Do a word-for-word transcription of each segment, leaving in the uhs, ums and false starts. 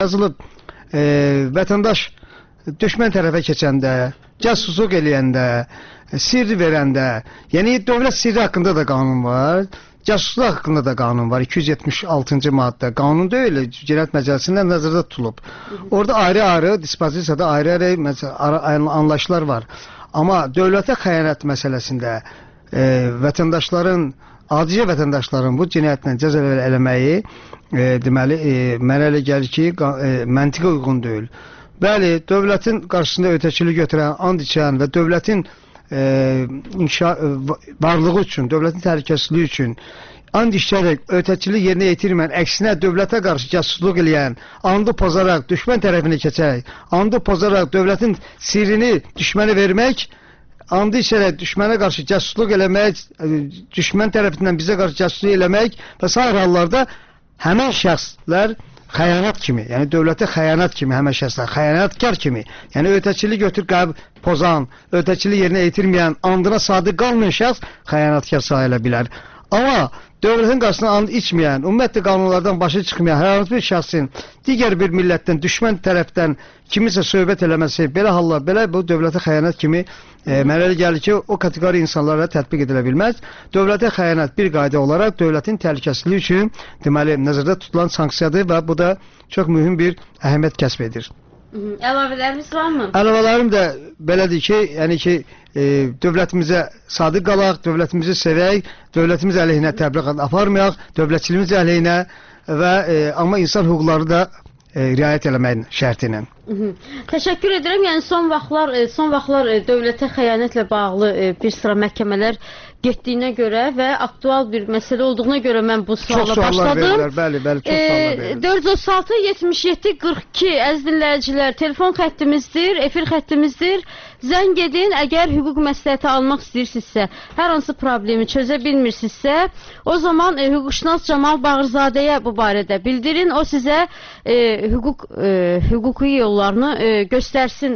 Yazılıb e, vətəndaş düşmən tərəfə keçəndə, casusluq eləyəndə, sirri verəndə, yəni dövlət sirri haqqında da qanun var, casusluq haqqında da qanun var, iki yüz yetmiş altıncı maddə. Qanun deyil, Cinayət Məcəlləsində nəzərdə tutulub. Orada ayrı-ayrı, dispozisiyada ayrı-ayrı anlayışlar var. Amma dövlətə xəyanət məsələsində e, vətəndaşların, adicə vətəndaşların bu cinayətlə cəza eləməyi e, deməli, e, mənə elə gəlir ki, e, məntiqə uyğun deyil. Bəli, dövlətin qarşısında ötəkilik götürən, and içən və dövlətin e, inşa, varlığı üçün, dövlətin təhlükəsizliyi üçün and içərək ötəkilik yerinə yetirməyən, əksinə dövlətə qarşı casusluq eləyən, andı pozaraq düşmən tərəfinə keçərək, andı pozaraq dövlətin sirrini düşmənə vermək, andı içərək düşmənə qarşı casusluq eləmək, düşmən tərəfindən bizə qarşı casusluq eləmək və sair hallarda həmən şəxslər xəyanət kimi, yəni dövlətə xəyanət kimi, həmən şəxslər xəyanətkar kimi, yəni ötəkilik götür qəb pozan, ötəkilik yerinə yetirməyən, andına sadiq qalmayan şəxs xəyanətkar sayıla bilər. Amma dövlətin qarşısına and içməyən, ümumiyyətlə qanunlardan başı çıxmayan hər hansı bir şəxsin digər bir millətdən, düşmən tərəfdən kimisə söhbət eləməsi, belə hallar, belə bu dövlətə xəyanət kimi e, mənə elə gəlir ki, o kateqori insanlara tətbiq edilə bilməz. Dövlətə xəyanət bir qayda olaraq dövlətin təhlükəsizliyi üçün deməli nəzərdə tutulan sanksiyadır və bu da çox mühüm bir əhəmiyyət kəsb edir. Əlavələriniz varmı? Əlavələrim də belədir ki, yəni ki, e, dövlətimizə sadiq qalaq, dövlətimizi sevək, dövlətimiz əleyhinə təbliğat aparmayaq, dövlətçiliyimiz əleyhinə və e, amma insan hüquqları da e, riayət eləməyin şərti ilə. Təşəkkür edirəm. Yəni son vaxtlar, son vaxtlar dövlətə xəyanətlə bağlı bir sıra məhkəmələr getdiyinə görə və aktual bir məsələ olduğuna görə mən bu suala başladım. Verirlər, bəli, bəli, çox suallar verirlər. dörd yüz otuz altı yetmiş yeddi qırx iki əziz dinləyicilər, telefon xəttimizdir, efir xəttimizdir. Zəng edin, əgər hüquq məsləhəti almaq istəyirsinizsə, hər hansı problemi çözə bilmirsinizsə, o zaman e, hüquqşünas Camal Bağırzadəyə bu barədə bildirin. O sizə e, hüquq e, hüquqi yollarını e, göstərsin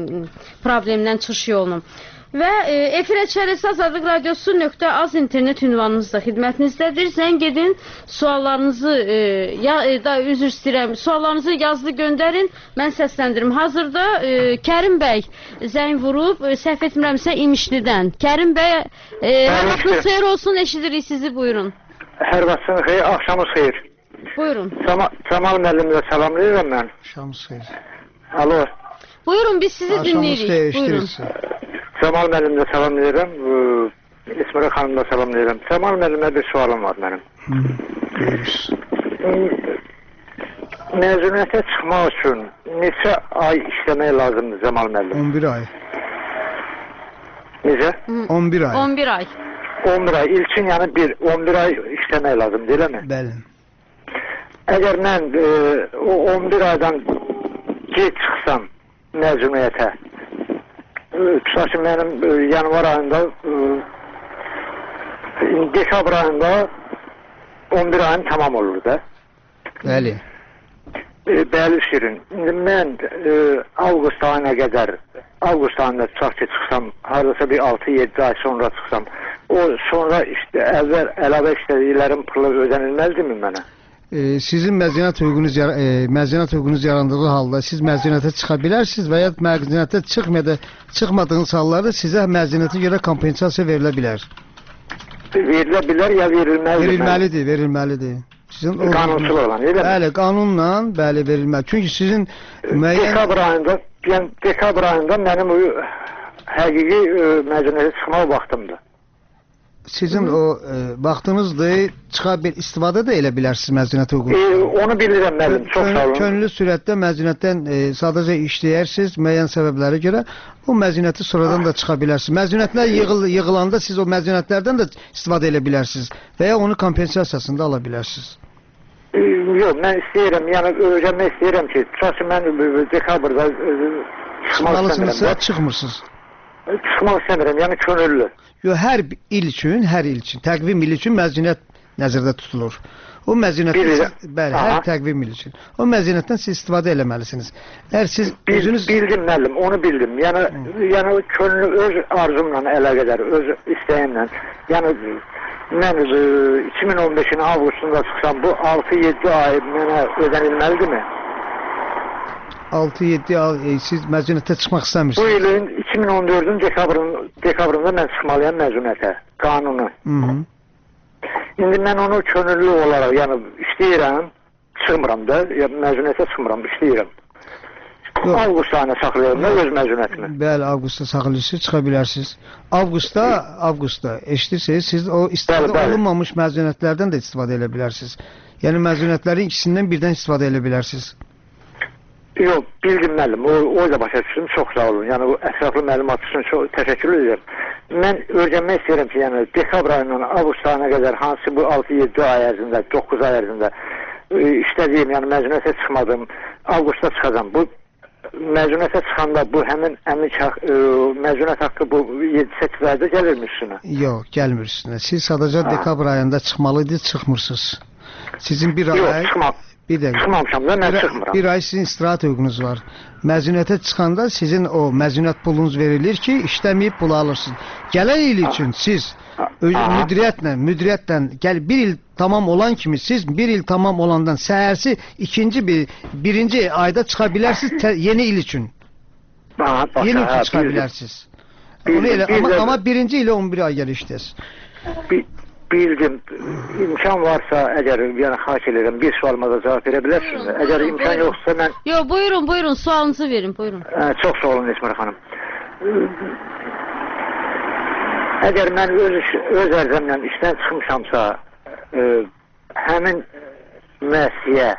problemdən çıxış yolunu. Və e, efir açarısı Azadlıq Radiosu nöqtə az internet ünvanımız da xidmətinizdədir. Zəng edin, suallarınızı e, ya, e, da üzr istəyirəm, suallarınızı yazılı göndərin, mən səsləndirim. Hazırda e, Kərim bəy zəng vurub, e, səhv etmirəmsə İmişlidən. Kərim bəy, e, hər vaxtınız xeyir olsun, eşidirik sizi, buyurun. Hər vaxtınız xeyir, axşamınız xeyir. Buyurun. Camal müəllimlə salamlayıram mən. Axşamınız xeyir. Alo. Buyurun, biz sizi dinləyirik. Buyurun. Camal müəllimlə salamlayıram, İsmail xanımla salamlayıram. Camal müəllimlə bir sualım var mənim. Məzuniyyətə çıxmaq üçün neçə ay işləmək lazımdır Camal müəllim? on bir ay. Necə? on bir ay. on bir ay. on bir ay. İlkin yəni bir, on bir ay işləmək lazımdır, elə mi? Bəli. Əgər mən e, o on bir aydan gec çıxsam məzuniyyətə, tutaq ki, mənim e, yanvar ayında, e, dekabr ayında on bir ayım tamam olur da. Bəli. E, bəli şirin. İndi mən e, avqust ayına qədər, avqust ayında tutaq ki, çıxsam, haradasa bir altı yeddi ay sonra çıxsam, o sonra işte əvvəl əlavə işlədiklərim pulu ödənilməzdirmi mənə? E, sizin məzuniyyət hüququnuz, e, məzuniyyət hüququnuz yarandığı halda siz məzuniyyətə çıxa bilərsiniz və ya məzuniyyətə çıxmada, çıxmadığınız hallarda sizə məzuniyyətə görə kompensasiya verilə bilər. Verilə bilər ya verilməlidir? Verilməlidir, verilməlidir. Sizin qanunsuz olan, elə mi? Bəli, qanunla bəli verilməli. Çünki sizin müəyyən... Dekabr ayında, yəni dekabr ayında mənim o həqiqi məzuniyyətə çıxmaq vaxtımdır. Sizin Hı. o e, vaxtınızdır, çıxa bir istifadə də elə bilərsiniz məzuniyyət hüququ. E, onu bilirəm müəllim, çox sağ olun. Könüllü sürətdə məzuniyyətdən e, sadəcə işləyərsiniz müəyyən səbəblərə görə, o məzuniyyəti sonradan da çıxa bilərsiniz. Məzuniyyətlər yığıl, yığılanda siz o məzuniyyətlərdən də istifadə edə bilərsiniz və ya onu kompensasiyasını da ala bilərsiniz. E, yox, mən istəyirəm, yəni öyrənmək istəyirəm ki, tutaq ki, mən dekabrda çıxmaq istəmirəm. Çıxmırsınız. Çıxmaq istəmirəm, yəni könüllü. Yox, hər il üçün, hər il üçün, təqvim il üçün məzuniyyət nəzərdə tutulur. O məzuniyyətdən, bəli, Aha. hər təqvim il üçün. O məzuniyyətdən siz istifadə eləməlisiniz. Əgər siz Bil, özünüz... Bildim müəllim, onu bildim. Yəni, yəni könlü öz arzumla əlaqədar, öz istəyimlə. Yəni, mən iki min on beşin avqustunda çıxsam, bu altı yeddi ay mənə ödənilməlidirmi? altı yeddi ay e, siz məzuniyyətə çıxmaq Bu istəmirsiniz. ilin iki min on dördün dekabrın, dekabrında mən çıxmalıyam məzuniyyətə, qanunu. Hı -hı. İndi mən onu könüllü olaraq, yəni işləyirəm, çıxmıram da, yəni məzuniyyətə çıxmıram, işləyirəm. Yox. Avqust ayına saxlayıram da öz məzuniyyətimi. Bəli, avqustda saxlayırsınız, çıxa bilərsiniz. Avqustda, avqustda eşidirsiniz, siz o istifadə Bəli, bəli. olunmamış məzuniyyətlərdən də istifadə edə bilərsiniz. Yəni məzuniyyətlərin ikisindən birdən istifadə edə bilərsiniz. Yox, bildim müəllim, o, o da başa düşdüm, çox sağ olun. Yəni o ətraflı məlumat üçün çox təşəkkür edirəm. Mən öyrənmək istəyirəm ki, yəni dekabr ayından avqust ayına qədər hansı bu altı yeddi ay ərzində, doqquz ay ərzində e, işlədiyim, yəni məzuniyyətə çıxmadım, avqustda çıxacam. Bu məzuniyyətə çıxanda bu həmin əmlik haqq, e, məzuniyyət haqqı bu yeddi səkkiz ayda gəlirmi üstünə? Yox, gəlmir üstünə. Siz sadəcə Ha. dekabr ayında çıxmalıydınız, çıxmırsınız. Sizin bir Yox, ay... çıxmam. Bir dəqiqə. Çıxmamışam da, mən Bir, çıxmıram. bir ay sizin istirahət hüququnuz var. Məzuniyyətə çıxanda sizin o məzuniyyət pulunuz verilir ki, işləməyib pulu alırsınız. Gələn il üçün siz öz, Aha. müdiriyyətlə, müdiriyyətlə gəl bir il tamam olan kimi siz bir il tamam olandan səhərsi ikinci bir birinci ayda çıxa bilərsiniz tə, yeni il üçün. Aha, başa, Yeni il üçün hə, çıxa bildim. bilərsiniz. Bildim, Onu elə, bildim. amma, amma birinci ilə on bir ay gəl işləyəsiniz. Bi- Bildim. İmkan varsa əgər, yəni xahiş edirəm, bir sualıma da cavab verə bilərsiniz. Buyurun, Əgər buyurun, imkan buyurun. yoxsa mən Yo, buyurun, buyurun, sualınızı verin, buyurun. Ə, çox sağ olun Esmər xanım. Əgər mən öz iş- öz ərzəmlə işdən çıxmışamsa, ə, həmin müəssisəyə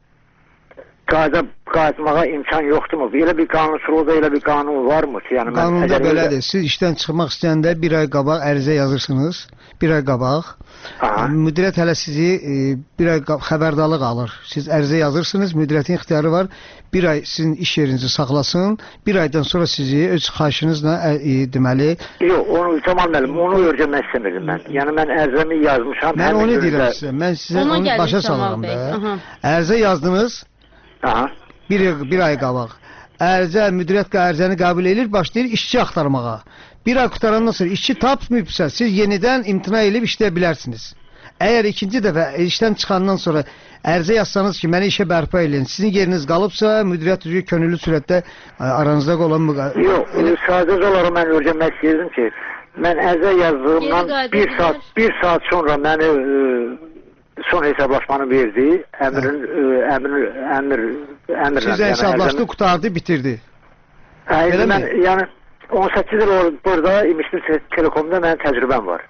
qayıda qayıtmağa imkan yoxdurmu? Elə bir qanunçuluqda elə bir qanun varmı ki, yəni mən Qanunda əgər özə- belədir. Siz işdən çıxmaq istəyəndə bir ay qabaq ərizə yazırsınız. Bir ay qabaq. Aha. Müdiriyyət hələ sizi e, bir ay qa- xəbərdarlıq alır. Siz ərizə yazırsınız, müdiriyyətin ixtiyarı var. Bir ay sizin iş yerinizi saxlasın. Bir aydan sonra sizi öz xahişinizlə e, e, deməli, Yox, onu Camal müəllim, onu öyrənmək istəmirdim mən. Yəni mən ərzəmi yazmışam. mən həmin onu gündə- deyirəm sizə. Mən sizə Ona onu gəldik başa Camal salıram bəy. da. Aha. Ərizə yazdınız Aha. bir, bir ay qabaq. Ərizə müdiriyyət ərizəni qəbul edir, başlayır işçi axtarmağa. Bir ay qutarandan sonra işçi tapmayıbsa, siz yenidən imtina edib işləyə bilərsiniz. Əgər ikinci dəfə işdən çıxandan sonra ərizə yazsanız ki, məni işə bərpa edin, sizin yeriniz qalıbsa, müdiriyyət üzrə könüllü surətdə ə, aranızda olan müqa- Yox, e, sadəcə olaraq mən öyrənmək istəyirdim ki, mən ərizə yazdığımdan Geri qayıda bir bilər. saat bir saat sonra məni e, son hesablaşmanı verdi. Əmrin e, əmr əmr əmrlə. Siz hesablaşdı, qutardı, bitirdi. Hayır, Elə mən mi? yəni on səkkiz il or- burada İmişli Te- Telekomda mənim təcrübəm var.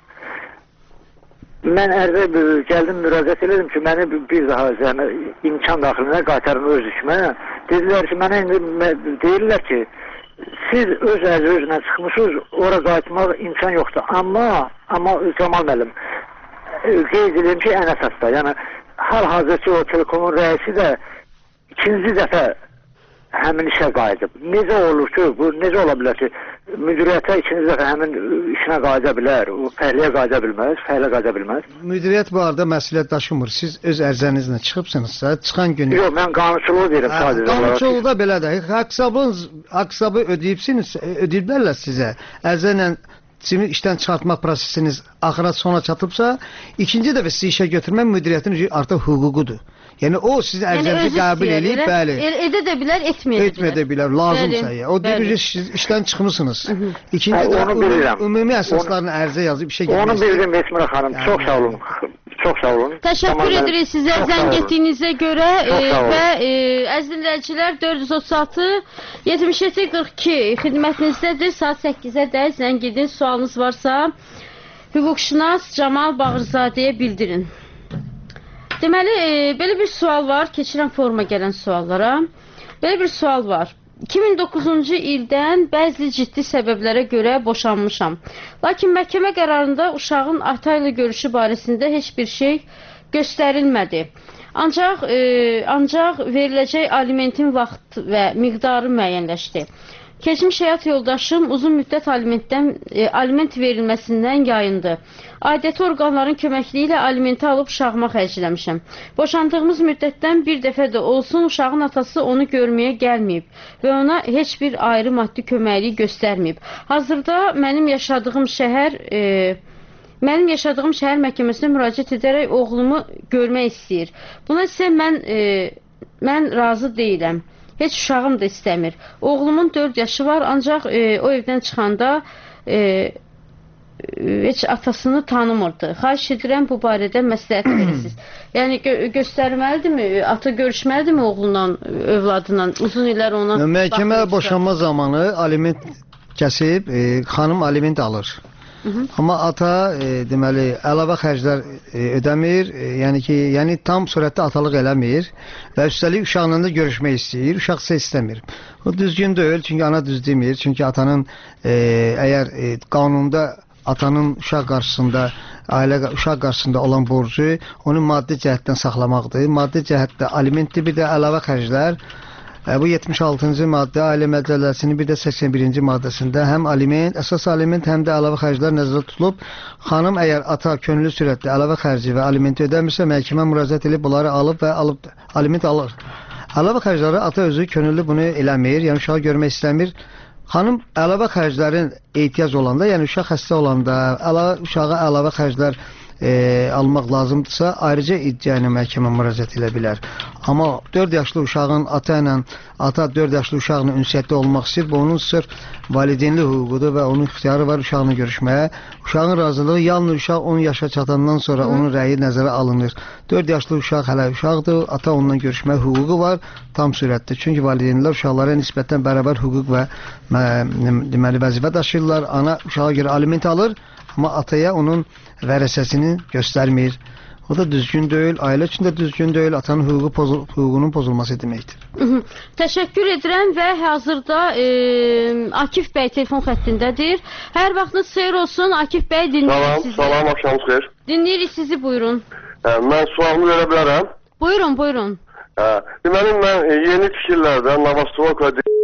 Mən ərzə b- gəldim, müraciət elədim ki, məni b- bir daha yəni, imkan daxilinə qaytarın öz işimə. Dedilər ki, mənə indi mə- deyirlər ki, siz öz ərzə çıxmışsınız, ora qayıtmaq imkan yoxdur. Amma, amma Camal müəllim, e, qeyd edirəm ki, ən əsasda, yəni hal-hazırki o Telekomun rəisi də ikinci dəfə həmin işə qayıdıb. Necə olur ki, bu necə ola bilər ki, müdiriyyətə ikinci dəfə həmin işinə qayıda bilər, o fəhliyə qayıda bilməz, fəhlə qayıda bilməz. Müdiriyyət bu arada məsuliyyət daşımır. Siz öz ərzənizlə çıxıbsınızsa, çıxan günü Yox, mən qanunçuluğu deyirəm sadəcə olaraq. Qanunçuluqda belədir. Haqsabınız, haqsabı ödəyibsiniz, ödəyiblərlə sizə. Ərzənlə kimi işdən çıxartmaq prosesiniz axıra sona çatıbsa, ikinci dəfə sizi işə götürmək müdiriyyətin artıq hüququdur. Yəni o sizin ərzənizi özü qəbul istəyir, edib, elə- bəli. el- Edə də bilər, etməyə də Etməyə də bilər, lazımsa Bəli, ya. O bəli. deyir siz işdən çıxmısınız. İkinci Hə, dəfə onu ümumi, bilirəm. ümumi əsaslarını ərizə yazıb işə Onu getmək. bildim Esmira xanım. Yəni- Çox sağ olun. Çox sağ olun. Təşəkkür Tamam, mən- edirik sizə Çox sağ zəng olun. etdiyinizə görə e, Çox sağ olun. və e, əziz dinləyicilər dörd yüz otuz altı yetmiş yeddi qırx iki xidmətinizdədir. Saat səkkizə də zəng edin. Sualınız varsa hüquqşünas Camal Bağırzadəyə bildirin. Deməli, e, belə bir sual var. Keçirəm forma gələn suallara. Belə bir sual var. iki min doqquzuncu ildən bəzi ciddi səbəblərə görə boşanmışam. Lakin məhkəmə qərarında uşağın ata ilə görüşü barəsində heç bir şey göstərilmədi. Ancaq e, ancaq veriləcək alimentin vaxt və miqdarı müəyyənləşdi. Keçmiş həyat yoldaşım uzun müddət alimentdən e, aliment verilməsindən yayındı. Aidiyyəti orqanların köməkliyi ilə alimenti alıb uşağıma xərcləmişəm. Boşandığımız müddətdən bir dəfə də olsun uşağın atası onu görməyə gəlməyib və ona heç bir ayrı maddi köməkliyi göstərməyib. Hazırda mənim yaşadığım şəhər e, mənim yaşadığım şəhər məhkəməsinə müraciət edərək oğlumu görmək istəyir. Buna isə mən e, mən razı deyiləm. heç uşağım da istəmir. Oğlumun dörd yaşı var, ancaq e, o evdən çıxanda e, heç atasını tanımırdı. Xahiş edirəm bu barədə məsləhət verirsiniz. Yəni gö göstərməlidirmi? Ata görüşməlidirmi oğlunla, övladla? Uzun illər ona məhkəmə boşanma zamanı aliment kəsib, e, xanım aliment alır. Hı -hı. Amma ata e, deməli əlavə xərclər e, ödəmir, e, yəni ki, yəni tam surətdə atalıq eləmir və üstəlik uşaqla da görüşmək istəyir, uşaq isə istəmir. O düzgün deyil, çünki ana düz demir, çünki atanın e, əgər e, qanunda atanın uşaq qarşısında, ailə uşaq qarşısında olan borcu onu maddi cəhətdən saxlamaqdır. Maddi cəhətdə alimentdir, bir də əlavə xərclər. Bu yetmiş altıncı maddə Ailə Məcəlləsinin bir də səksən birinci maddəsində həm aliment, əsas aliment, həm də əlavə xərclər nəzərdə tutulub. Xanım əgər ata könüllü sürətdə əlavə xərci və alimenti ödəmirsə, məhkəmə müraciət edib bunları alıb və alıb aliment alır. Əlavə xərcləri ata özü könüllü bunu eləmir, yəni uşağı görmək istəmir. Xanım əlavə xərclərin ehtiyac olanda, yəni uşaq xəstə olanda, əlavə, uşağa əlavə xərclər e, almaq lazımdırsa, ayrıca iddia ilə məhkəmə müraciət edə bilər. Amma dörd yaşlı uşağın ata ilə, ata dörd yaşlı uşaqla ünsiyyətdə olmaq istəyir, bu onun sırf valideynli hüququdur və onun ixtiyarı var uşaqla görüşməyə. Uşağın razılığı yalnız uşaq on yaşa çatandan sonra onun rəyi nəzərə alınır. dörd yaşlı uşaq hələ uşaqdır, ata onunla görüşməyə hüququ var tam sürətdə. Çünki valideynlər uşaqlara nisbətən bərabər hüquq və deməli vəzifə daşıyırlar. Ana uşağa görə aliment alır, amma ataya onun vərəsəsini göstərmir. O da düzgün deyil, ailə üçün də düzgün deyil, atanın hüququ pozul hüququnun pozulması deməkdir. Hı -hı. Təşəkkür edirəm və hazırda e, Akif bəy telefon xəttindədir. Hər vaxtınız xeyir olsun, Akif bəy dinləyirik salam, sizi. Salam, axşamınız xeyir. Dinləyirik sizi, buyurun. Hə, mən sualımı verə bilərəm? Buyurun, buyurun. Hə, deməli, mən e, yeni tikirlərdə Navastroka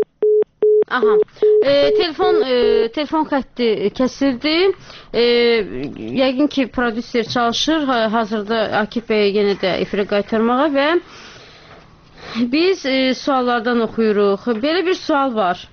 Aha. E, telefon e, telefon xətti kəsildi. E, yəqin ki, prodüser çalışır. Hazırda Akif bəyə yenə də efirə qaytarmağa və biz e, suallardan oxuyuruq. Belə bir sual var.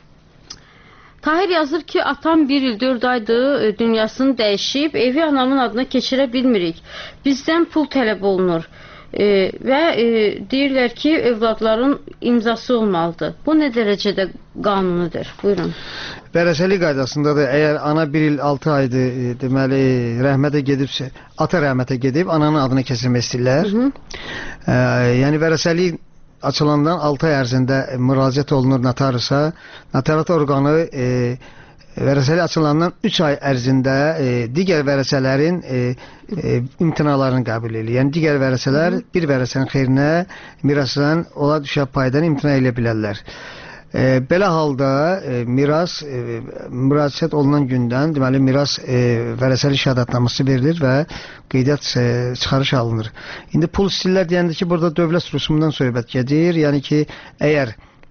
Tahir yazır ki, atam bir il dörd aydır dünyasını dəyişib, evi anamın adına keçirə bilmirik. Bizdən pul tələb olunur. E, və e, deyirlər ki, övladların imzası olmalıdır. Bu nə dərəcədə qanunudur? Buyurun. Vərəsəlik qaydasında da əgər ana bir il altı aydır, e, deməli rəhmətə gedibsə, ata rəhmətə gedib ananın adına keçirmək istəyirlər. Hı -hı. E, yəni vərəsəlik açılandan altı ay ərzində müraciət olunur notariusa. Notariat orqanı e, vərəsəlik açılandan üç ay ərzində e, digər vərəsələrin e, e, imtinalarını qəbul edir. Yəni digər vərəsələr bir vərəsənin xeyrinə mirasdan ola düşən paydan imtina edə bilərlər. E, belə halda e, miras e, müraciət olunan gündən deməli miras e, vərəsəlik şəhadətnaməsi verilir və qeydiyyat e, çıxarış alınır. İndi pul istəyirlər deyəndə ki, burada dövlət rüsumundan söhbət gedir. Yəni ki, əgər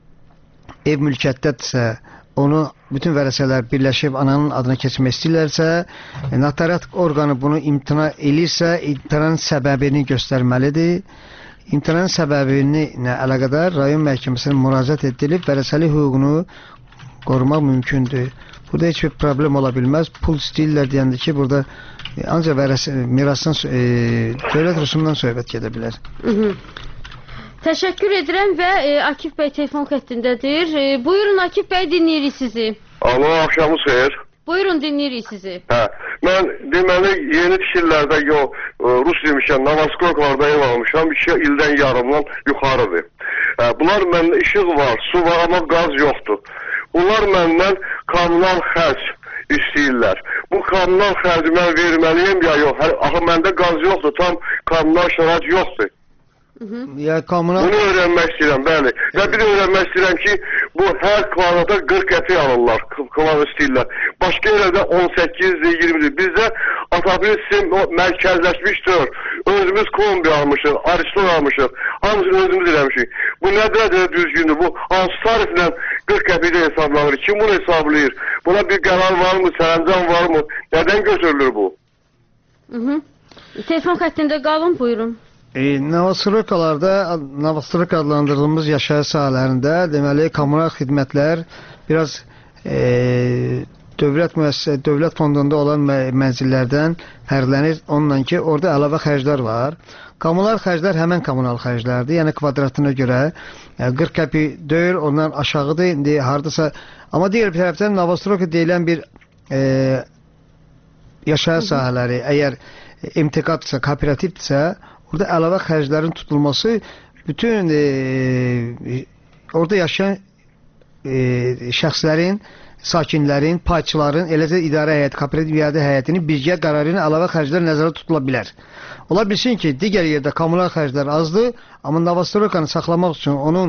ev mülkiyyətdədirsə, onu bütün vərəsələr birləşib ananın adına keçmək istəyirlərsə, e, notariat orqanı bunu imtina elirsə, imtinanın səbəbini göstərməlidir. İmtinanın səbəbini ilə əlaqədar rayon məhkəməsinə müraciət edilib vərəsəlik hüququnu qorumaq mümkündür. Burada heç bir problem ola bilməz. Pul istəyirlər deyəndə ki, burada e, ancaq vərəsə, mirasdan e, dövlət rüsumundan söhbət gedə bilər. Hı -hı. Təşəkkür edirəm və e, Akif bəy telefon xəttindədir. E, buyurun Akif bəy, dinləyirik sizi. Alo, axşamınız xeyir. Buyurun, dinləyirik sizi. Hə, mən deməli yeni tikirlərdə yo Rus demişəm, Navastrokalarda ev almışam, iki ildən yarımdan yuxarıdır. Hə, bunlar məndə işıq var, su var, amma qaz yoxdur. Bunlar məndən kommunal xərc istəyirlər. Bu kommunal xərci mən verməliyim ya yox? Axı məndə qaz yoxdur, tam kommunal şərait yoxdur. Hı -hı. Ya, kommunal... Bunu öyrənmək istəyirəm, bəli. Və bir də öyrənmək istəyirəm ki, bu hər kvadrata qırx qəpik alırlar, kvadrat istəyirlər. Başqa yerdə on səkkizdir, iyirmidir. Bizdə otomobil sistem mərkəzləşmişdir. Özümüz kombi almışıq, Ariston almışıq. Hamısını özümüz eləmişik. Bu nə dərəcədə düzgündür? Bu hansı tariflə qırx qəpikdə hesablanır? Kim bunu hesablayır? Buna bir qərar varmı, sərəncam varmı? Nədən götürülür bu? Hı -hı. Telefon xəttində qalın, buyurun. E, Navastrokalarda, Navastroka adlandırdığımız yaşayış sahələrində deməli kommunal xidmətlər biraz e, dövlət müəssisə, dövlət fondunda olan mənzillərdən fərqlənir onunla ki, orada əlavə xərclər var. Kommunal xərclər həmən kommunal xərclərdir. Yəni kvadratına görə qırx qəpik deyil, ondan aşağıdır. İndi hardasa, amma digər bir tərəfdən Novostroka deyilən bir e, yaşayış sahələri, əgər imtiqadsa, kooperativdirsə, orada əlavə xərclərin tutulması bütün e, orada yaşayan e, şəxslərin, sakinlərin, payçıların, eləcə idarə həyəti, kooperativ idarə həyətinin birgə qərarı ilə əlavə xərclər nəzərdə tutula bilər. Ola bilsin ki, digər yerdə kommunal xərclər azdır, amma Novostrokanı saxlamaq üçün onun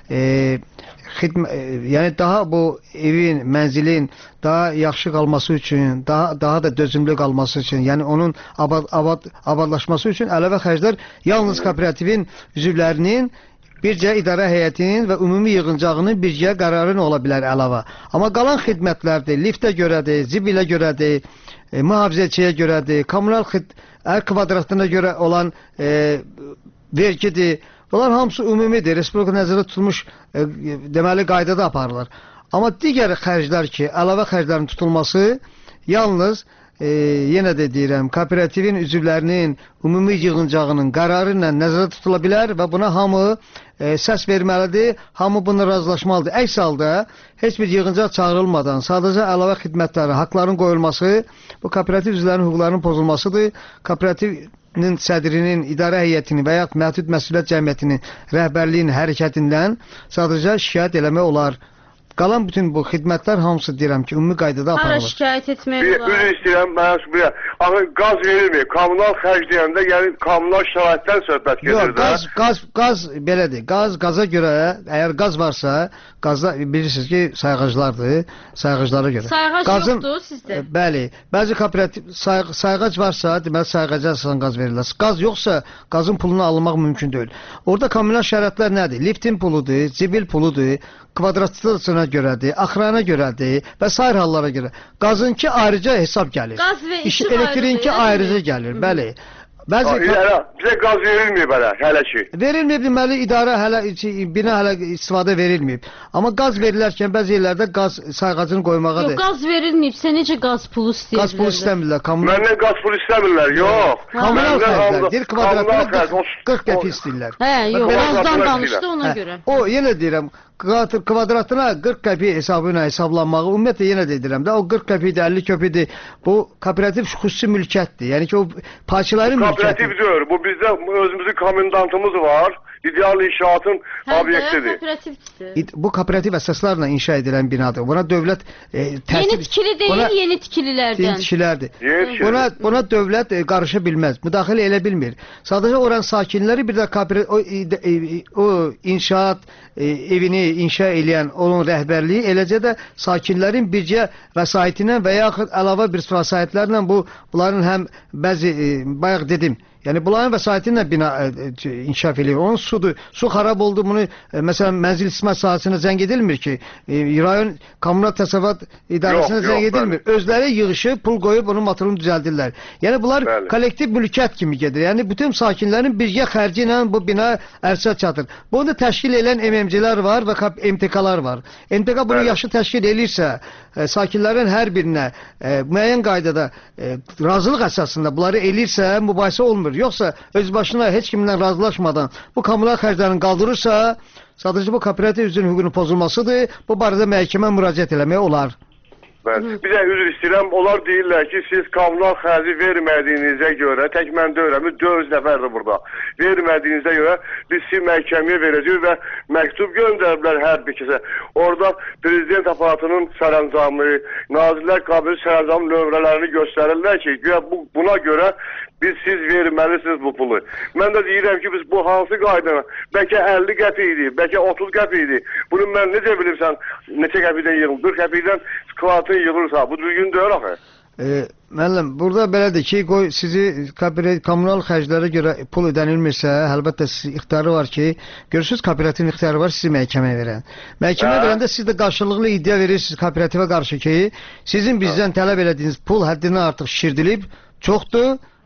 e, xidmə, e, yəni daha bu evin, mənzilin daha yaxşı qalması üçün, daha daha da dözümlü qalması üçün, yəni onun abad, abad, abadlaşması üçün əlavə xərclər yalnız kooperativin üzvlərinin bircə idarə heyətinin və ümumi yığıncağının bircə qərarı ola bilər əlavə. Amma qalan xidmətlərdir, liftə görədir, zibilə görədir, e, mühafizəçiyə görədir, kommunal xid, hər kvadratına görə olan e, vergidir. Bunlar hamısı ümumidir, Respublika nəzərdə tutulmuş e, deməli qaydada aparılır. Amma digər xərclər ki, əlavə xərclərin tutulması yalnız E, yenə də deyirəm, kooperativin üzvlərinin ümumi yığıncağının qərarı ilə nəzərdə tutula bilər və buna hamı e, səs verməlidir, hamı buna razılaşmalıdır. Əks halda heç bir yığıncaq çağırılmadan sadəcə əlavə xidmətləri, haqların qoyulması bu kooperativ üzvlərinin hüquqlarının pozulmasıdır. Kooperativin sədrinin, idarə heyətinin və ya məhdud məsuliyyət cəmiyyətinin rəhbərliyin hərəkətindən sadəcə şikayət eləmək olar. Qalan bütün bu xidmətlər hamısı deyirəm ki, ümumi qaydada aparılır. Hara şikayət etmək Bir, olar? bir istəyirəm, mən bir, axı qaz verilmir. Kommunal xərc deyəndə, yəni kommunal şəraitdən söhbət gedir. Yox, qaz, qaz, qaz belədir. Qaz, qaza görə, əgər qaz varsa, qazda bilirsiniz ki, sayğaclardır, sayğaclara görə. Sayğac Qazın, yoxdur sizdə? E, bəli, bəzi kooperativ say, sayğac varsa, deməli sayğaca əsasən qaz verirlər. Qaz yoxsa, qazın pulunu alınmaq mümkün deyil. Orada kommunal şəraitlər nədir? Liftin puludur, zibil puludur, kvadratına görədir, axırana görədir və sair hallara görə. Qazınki ayrıca hesab gəlir. Qaz və işıq elektrinki ayrıca gəlir, bəli. Bəzi Hələ, bizə qaz verilmir belə, hələ ki. Verilməyib, deməli idarə hələ bina hələ istifadə verilməyib. Amma qaz verilərkən bəzi yerlərdə qaz sayğacını qoymağadır. Yox, qaz verilməyibsə necə qaz pulu istəyirlər? Qaz pulu istəmirlər. Kommunal Məndən qaz pulu istəmirlər, yox. kommunal xərclər, bir kvadratına xərc, qırx qəpik istəyirlər. Hə, yox, Qaz qazdan pulu danışdı ona Hə, görə. o yenə deyirəm, kvadratına qırx qəpik hesabı ilə hesablanmağı ümumiyyətlə yenə də deyirəm də o qırx qəpikdir, əlli qəpikdir. Bu kooperativ xüsusi mülkiyyətdir. Yəni ki o payçıların Kooperativ mülkiyyətidir. deyil, bu bizdə özümüzün komendantımız var. İdeal inşaatın Hə, obyektidir. kooperativdir. Bu kooperativ əsaslarla inşa edilən binadır. Buna dövlət e, təsir... Yeni tikili deyil, Buna- yeni tikililərdən. Tikililərdir. Yeni tikili. Buna, buna dövlət e, qarışa bilməz, müdaxilə elə bilmir. Sadəcə oranın sakinləri bir də kooperativ, o, e, o inşaat e, evini inşa edən onun rəhbərliyi, eləcə də sakinlərin bircə vəsaitindən və yaxud əlavə bir vəsaitlərlə bu bunların həm bəzi e, bayaq dedim, yəni bunların vəsaiti ilə bina e, inkişaf edir. Onun sudur, su xarab oldu, bunu e, məsələn mənzil istismar sahəsinə zəng edilmir ki, e, rayon kommunal təsərrüfat idarəsinə Yox, zəng yox, edilmir. Özləri yığışıb pul qoyub onun motorunu düzəldirlər. Yəni bunlar Bəli. kollektiv mülkiyyət kimi gedir. Yəni bütün sakinlərin birgə xərci ilə bu bina ərsə çatır. Bunu təşkil edən M M C-lər var və M T K-lar var. M T K bunu Bəli. yaxşı təşkil edirsə, e, sakinlərin hər birinə e, müəyyən qaydada e, razılıq əsasında bunları elirsə, mübahisə olmur. Yoxsa öz başına heç kimlə razılaşmadan bu kommunal xərclərini qaldırırsa, sadəcə bu kooperativ üzvünün hüququnun pozulmasıdır. Bu barədə məhkəmə müraciət eləmək olar. Bəli. Bir də üzr istəyirəm, onlar deyirlər ki, siz kommunal xərci vermədiyinizə görə, tək mən deyirəm, dörd nəfərdir burada. Vermədiyinizə görə biz sizi məhkəməyə verəcəyik və məktub göndəriblər hər bir kəsə. Orada prezident aparatının sərəncamı, Nazirlər Kabineti sərəncam nömrələrini göstərirlər ki, güya bu, buna görə biz siz verməlisiniz bu pulu. Mən də deyirəm ki, biz bu hansı qaydana, bəlkə əlli qəpik idi, bəlkə otuz qəpik idi. Bunu mən necə bilirsən, neçə qəpikdən yığılır, qırx qəpikdən kvadratın yığılırsa, bu düzgün deyil axı. E, müəllim, burada belədir ki, qoy sizi kommunal xərclərə görə pul ödənilmirsə, əlbəttə sizin ixtiyarı var ki, görürsünüz kooperativin ixtiyarı var sizi məhkəməyə verən. Məhkəməyə Hə. verəndə siz də qarşılıqlı iddia verirsiniz kooperativə qarşı ki, sizin bizdən tələb elədiyiniz pul həddindən artıq şişirdilib, çoxdur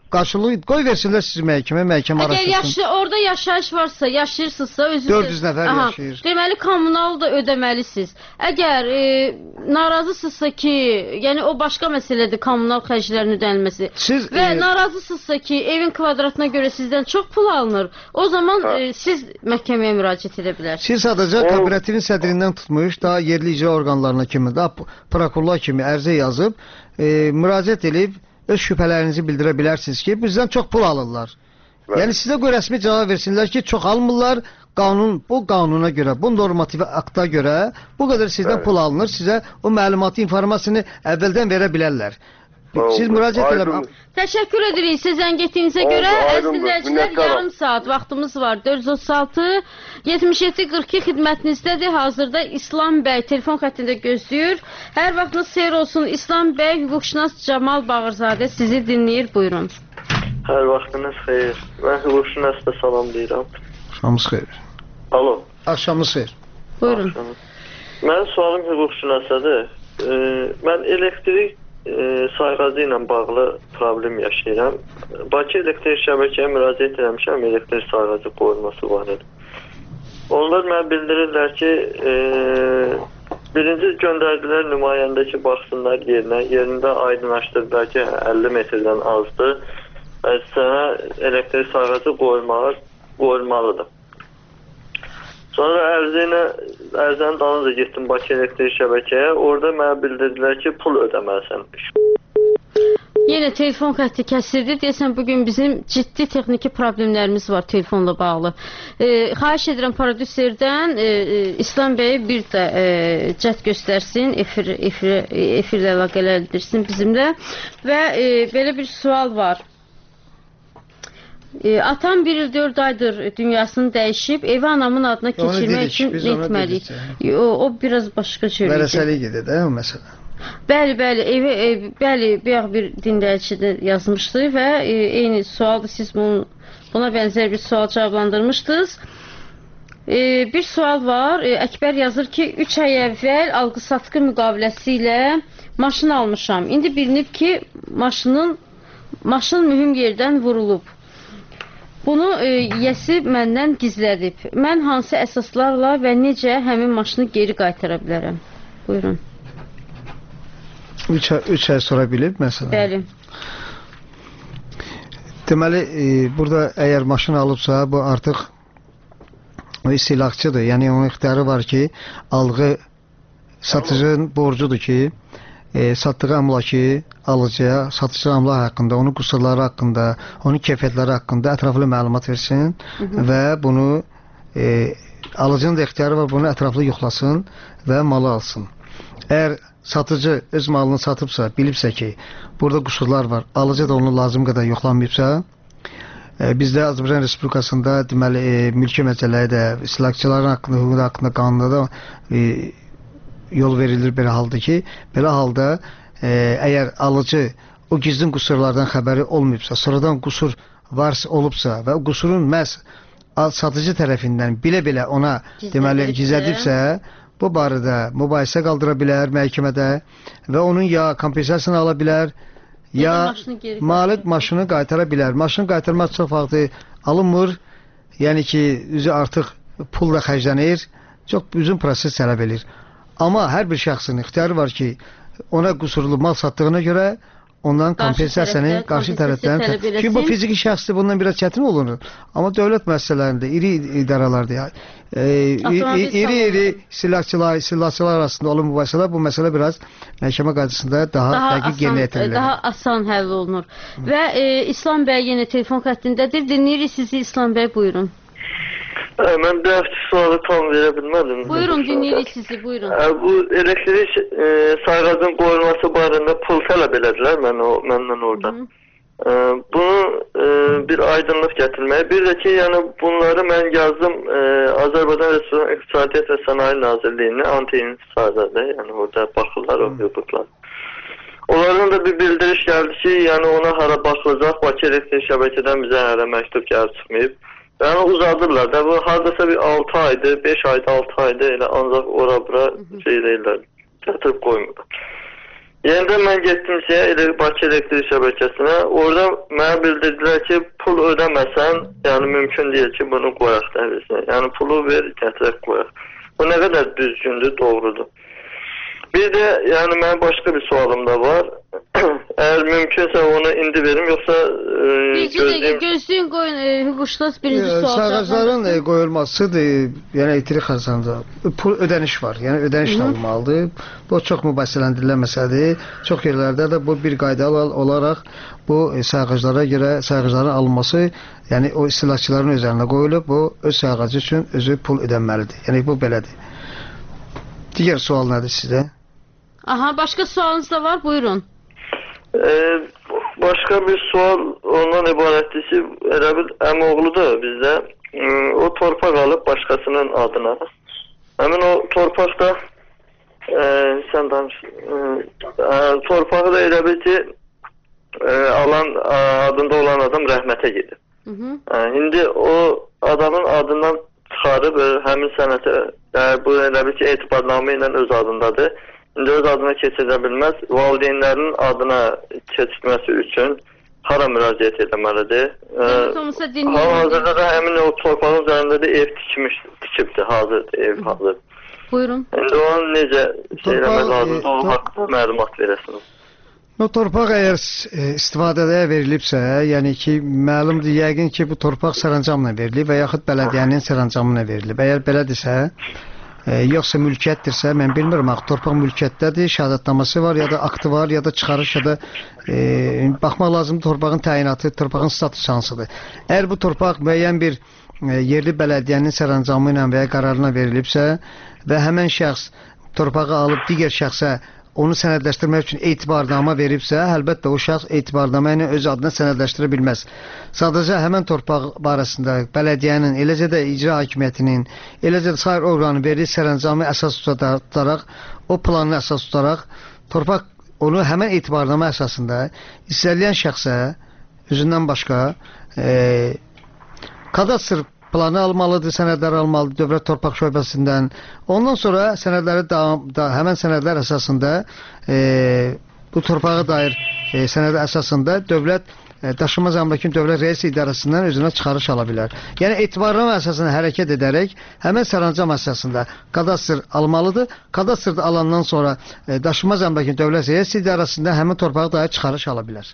qarşılıq qoy versinlər sizi məhkəmə, məhkəmə Əgər araşdırsın. yaşlı, orada yaşayış varsa, yaşayırsınızsa özünüz... dörd yüz nəfər Aha, yaşayır. Deməli, kommunal da ödəməlisiniz. Əgər e, narazısınızsa ki, yəni o başqa məsələdir, kommunal xərclərin ödənilməsi. Siz, Və e, narazısınızsa ki, evin kvadratına görə sizdən çox pul alınır, o zaman e, siz məhkəməyə müraciət edə bilərsiniz. Siz sadəcə kooperativin sədrindən tutmuş, daha yerli icra orqanlarına kimi, daha prokurorlar kimi ərizə yazıb, e, müraciət edib, öz şübhələrinizi bildirə bilərsiniz ki, bizdən çox pul alırlar. Bəli. Yəni sizə qoy rəsmi cavab versinlər ki, çox almırlar, qanun, bu qanuna görə, bu normativ akta görə bu qədər sizdən Bəli. pul alınır, sizə o məlumatı, informasiyonu əvvəldən verə bilərlər. Siz müraciət edin. Təşəkkür edirik sizə zəng etdiyinizə Oldu, görə. Əziz aydındır, dinləyicilər, minnətdaram. yarım saat vaxtımız var. dörd yüz otuz altı yetmiş yeddi qırx iki xidmətinizdədir. Hazırda İslam bəy telefon xəttində gözləyir. Hər vaxtınız xeyir olsun. İslam bəy, hüquqşünas Camal Bağırzadə sizi dinləyir. Buyurun. Hər vaxtınız xeyir. Mən hüquqşünasda salamlayıram. Axşamınız xeyir. Alo. Axşamınız xeyir. Buyurun. Axşamınız. Mənim sualım hüquqşünasadır. E, mən elektrik e, sayğacı ilə bağlı problem yaşayıram. Bakı elektrik şəbəkəyə müraciət etmişəm, elektrik sayğacı qoyulması barədə. Onlar mənə bildirirlər ki, e, birinci göndərdilər nümayəndə ki, baxsınlar yerinə. Yerində aydınlaşdırdılar ki, əlli metrdən azdır. Və sənə elektrik sayğacı qoyulmalı, qoyulmalıdır. Sonra ərzini, ərzəni dalınca getdim Bakı elektrik şəbəkəyə. Orada mənə bildirdilər ki, pul ödəməlisən. Yenə telefon xətti kəsildi. Deyəsən, bugün bizim ciddi texniki problemlərimiz var telefonla bağlı. E, xahiş edirəm prodüserdən e, e, İslam bəyi bir də e, cəhd göstərsin, efir, efir, efirlə əlaqələndirsin bizimlə. Və e, belə bir sual var. E, atam bir il dörd aydır dünyasını dəyişib, evi anamın adına keçirmək üçün nə etməliyik? O, o biraz başqa söyləyəcək. Vərəsəlik gedir də o məsələ. Bəli, bəli, evi, ev, bəli, bayaq bir dinləyici yazmışdı və e, eyni sualdır, siz bunu, buna bənzər bir sual cavablandırmışdınız. E, bir sual var, e, Əkbər yazır ki, üç ay əvvəl alqı-satqı müqaviləsi ilə maşın almışam. İndi bilinib ki, maşının, maşın mühüm yerdən vurulub. Bunu e, yəsi məndən gizlədib. Mən hansı əsaslarla və necə həmin maşını geri qaytara bilərəm? Buyurun. üç ay sonra bilib məsələn. Bəli. Deməli, e, burada əgər maşın alıbsa, bu artıq o istihlakçıdır. Yəni onun ixtiyarı var ki, alğı satıcının borcudur ki, e, satdığı əmlakı alıcıya, satıcı əmlak haqqında, onun qüsurları haqqında, onun keyfiyyətləri haqqında ətraflı məlumat versin. Hı -hı. Və bunu e, alıcının da ixtiyarı var, bunu ətraflı yoxlasın və malı alsın. Əgər satıcı öz malını satıbsa, bilibsə ki, burada qüsurlar var, alıcı da onu lazım qədər yoxlanmayıbsa, e, bizdə Azərbaycan Respublikasında deməli, e, mülki məsələyə də, istihlakçıların haqqında, hüquqları haqqında qanunda da e, yol verilir belə halda ki, belə halda e, əgər alıcı o gizlin qüsurlardan xəbəri olmayıbsa, sonradan qüsur varsa, olubsa və o qüsurun məhz satıcı tərəfindən bilə-bilə ona deməli gizlədibsə, bu barədə mübahisə qaldıra bilər məhkəmədə və onun ya kompensasiyasını ala bilər, ya, ya malik maşını qaytara bilər. Maşını qaytarmaq çox vaxtı alınmır, yəni ki, üzü artıq pulla xərclənir, çox uzun proses tələb edir. Amma hər bir şəxsin ixtiyarı var ki, ona qüsurlu mal satdığına görə ondan kompensasiyanı qarşı tərəfdən ki, bu fiziki şəxsdir, bundan biraz çətin olur. Amma dövlət müəssisələrində, iri idarələrdə, e, iri-iri istihlakçılar, istihlakçılar arasında olan mübahisələr, bu məsələ biraz məhkəmə qaydasında daha, daha dəqiq yerinə yetirilir. Daha asan həll olunur. Hı. Və e, İslam bəy yenə telefon xəttindədir. Dinləyirik sizi İslam bəy, buyurun. Ə, mən dəfti sualı tam verə bilmədim. Buyurun, dinləyirik sizi, buyurun. Ə, bu elektrik e, sayğacın qoyulması barədə pul tələb elədilər mən o, məndən orada. Hı -hı. Ə, bunu e, bir aydınlıq gətirməyə. Bir də ki, yəni bunları mən yazdım e, Azərbaycan Respublikası İqtisadiyyat və Sənaye Nazirliyinə, anti-intisarda, yəni orada baxırlar o hüquqlar. Onların da bir bildiriş gəldi ki, yəni ona hara baxılacaq, Bakı elektrik şəbəkədən bizə hələ məktub gəlib çıxmayıb. Yəni uzadırlar da, bu hardasa bir altı aydır, beş aydır, altı aydır, elə ancaq ora-bura şey deyirlər, gətirib qoymurlar. Yenidən mən getdim ki, ele- Bakı elektrik şəbəkəsinə. Orada mənə bildirdilər ki, pul ödəməsən, yəni mümkün deyil ki, bunu qoyaq dəhlizinə. Yəni pulu ver, gətirək qoyaq. Bu nə qədər düzgündür, doğrudur. Bir də, yəni mənim başqa bir sualım da var. Əgər mümkünsə onu indi verim, yoxsa e, Bir gözlüyün, gözlüyün qoyun, e, hüquqşünas birinci sual. Sayğacların e, qoyulmasıdır, yəni elektrik xərclərində pul ödəniş var. Yəni ödəniş alınmalıdır. Bu çox mübahisələndirilən məsələdir. Çox yerlərdə də bu bir qayda olaraq bu e, sayğaclara görə sayğacların alınması, yəni o istehlakçıların üzərinə qoyulub, bu öz sayğacı üçün özü pul ödənməlidir. Yəni bu belədir. Digər sual nədir sizdə? Aha, başqa sualınız da var, buyurun. Ee, başka bir sual ondan ibarətdir ki, elə bil əmoğludur bizdə. Ee, o torpaq alıb başqasının adına. Həmin o torpaq da e, sən danış. E, e, torpağı da elə bil ki e, alan adında olan adam rəhmətə gedib. Hı -hı. E, indi o adamın adından çıxarıb e, həmin sənətə e, bu elə bil ki etibarnamə ilə öz adındadır. İndi öz adına keçidə bilməz. Valideynlərinin adına keçirməsi üçün hara müraciət etməlidir? Hal-hazırda da həmin o torpağın üzərində də ev tikmiş, tikibdir, hazırdır, ev hazır. Buyurun. İndi onu necə şey eləmək lazımdır, o haqqında məlumat verəsiniz. O torpaq əgər e, istifadəyə verilibsə, yəni ki, məlumdur yəqin ki, bu torpaq sərəncamla verilib və yaxud bələdiyyənin sərəncamına verilib. Əgər belədirsə, E, yoxsa mülkiyyətdirsə, mən bilmirəm, axı torpaq mülkiyyətdədir, şəhadətnaması var, ya da aktı var, ya da çıxarış, ya da e, baxmaq lazımdır torpağın təyinatı, torpağın statusu hansıdır. Əgər bu torpaq müəyyən bir e, yerli bələdiyyənin sərəncamı ilə və ya qərarına verilibsə və həmən şəxs torpağı alıb digər şəxsə onu sənədləşdirmək üçün etibarnamə veribsə, əlbəttə o şəxs etibarnamə ilə öz adına sənədləşdirə bilməz. Sadəcə həmən torpaq barəsində bələdiyyənin, eləcə də icra hakimiyyətinin, eləcə də sair orqanın verdiyi sərəncamı əsas tutaraq, o planını əsas tutaraq, torpaq onu həmən etibarnamə əsasında istənilən şəxsə özündən başqa e, kadastr planı almalıdır, sənədlər almalıdır Dövlət Torpaq Şöbəsindən. Ondan sonra sənədləri da, da həmən sənədlər əsasında e, bu torpağa dair e, sənədə əsasında dövlət e, daşınmaz əmlakın dövlət rəis idarəsindən özünə çıxarış ala bilər. Yəni etibarnamə əsasında hərəkət edərək həmən sərəncam əsasında kadastr almalıdır. Kadastrda alandan sonra e, daşınmaz əmlakın dövlət rəis idarəsindən həmən torpağa dair çıxarış ala bilər.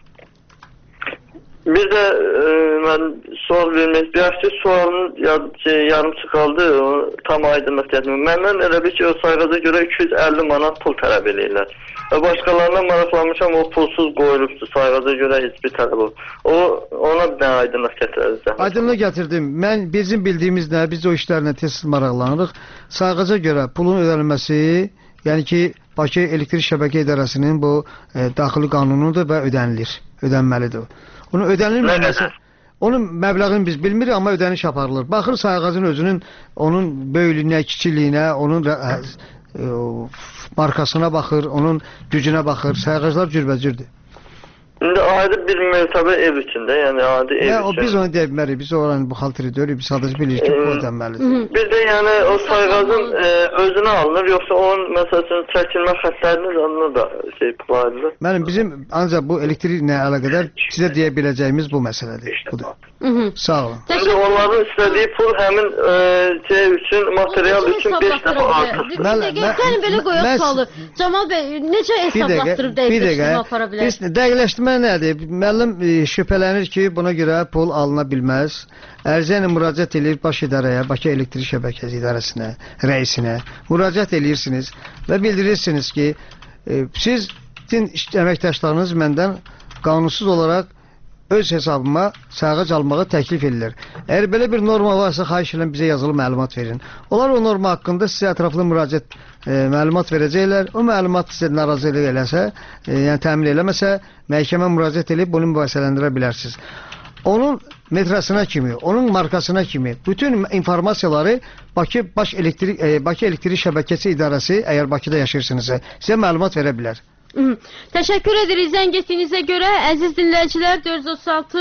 Bir də e, mən sual vermək istəyirəm ki, sualın şey, yarımçı qaldı, onu tam aydınlıq etməm. Məndən elə bir ki, o sayğaca görə iki yüz əlli manat pul tələb edirlər. Və başqalarına maraqlanmışam, o pulsuz qoyulubdur, sayğaca görə heç bir tələb olur. O, ona bir dənə aydınlıq gətirəcəm. Aydınlıq gətirdim. Mən, bizim bildiyimiz nə, biz o işlərlə tez maraqlanırıq. Sayğaca görə pulun ödənilməsi, yəni ki, Bakı Elektrik Şəbəkə İdarəsinin bu e, daxili qanunudur və ödənilir, ödənməlidir. Onun ödənilməməsi, onun məbləğini biz bilmirik, amma ödəniş aparılır. Baxır sayğacın özünün, onun böyüklüyünə, kiçiliyinə, onun ə, ə, markasına baxır, onun gücünə baxır. Sayğaclar cürbəcürdür. İndi adi bir mərtəbə ev içində, yəni adi ev ya, üçün. O, biz onu deyə bilmərik, biz oranın buxalteri deyirik, biz sadəcə bilirik ki, bu ödənməlidir. Bir də yəni o sayğacın e, özünə alınır, yoxsa onun məsələn çəkilmə xətlərinin yanına da şey paylanır. Mənim bizim ancaq bu elektriklə əlaqədar sizə deyə biləcəyimiz bu məsələdir. Budur. Hı -hı. Sağ olun. İndi onların istədiyi pul həmin e, şey üçün, material üçün beş dəfə artıq. Bir dəqiqə, gəlin belə qoyaq sualı. Camal bəy, necə hesablatdırıb dəqiqləşdirmə apara bilər? Biz dəqiqləşdirmə nədir? Müəllim e, şübhələnir ki, buna görə pul alına bilməz. Ərizə ilə müraciət edir baş idarəyə, Bakı Elektrik Şəbəkəsi İdarəsinə, rəisinə müraciət edirsiniz və bildirirsiniz ki, e, sizin əməkdaşlarınız məndən qanunsuz olaraq öz hesabıma sayğac almağı təklif edilir. Əgər belə bir norma varsa, xahiş edirəm bizə yazılı məlumat verin. Onlar o norma haqqında sizə ətraflı müraciət e, məlumat verəcəklər. O məlumat sizə narazılıq eləsə, e, yəni təmin eləməsə, məhkəmə müraciət edib bunu mübahisələndirə bilərsiniz. Onun metrasına kimi, onun markasına kimi bütün informasiyaları Bakı Baş Elektrik e, Bakı Elektrik Şəbəkəsi İdarəsi, əgər Bakıda yaşayırsınızsa, sizə məlumat verə bilər. Hı. Təşəkkür edirik zəng etdiyinizə görə. Əziz dinləyicilər, dörd yüz otuz altı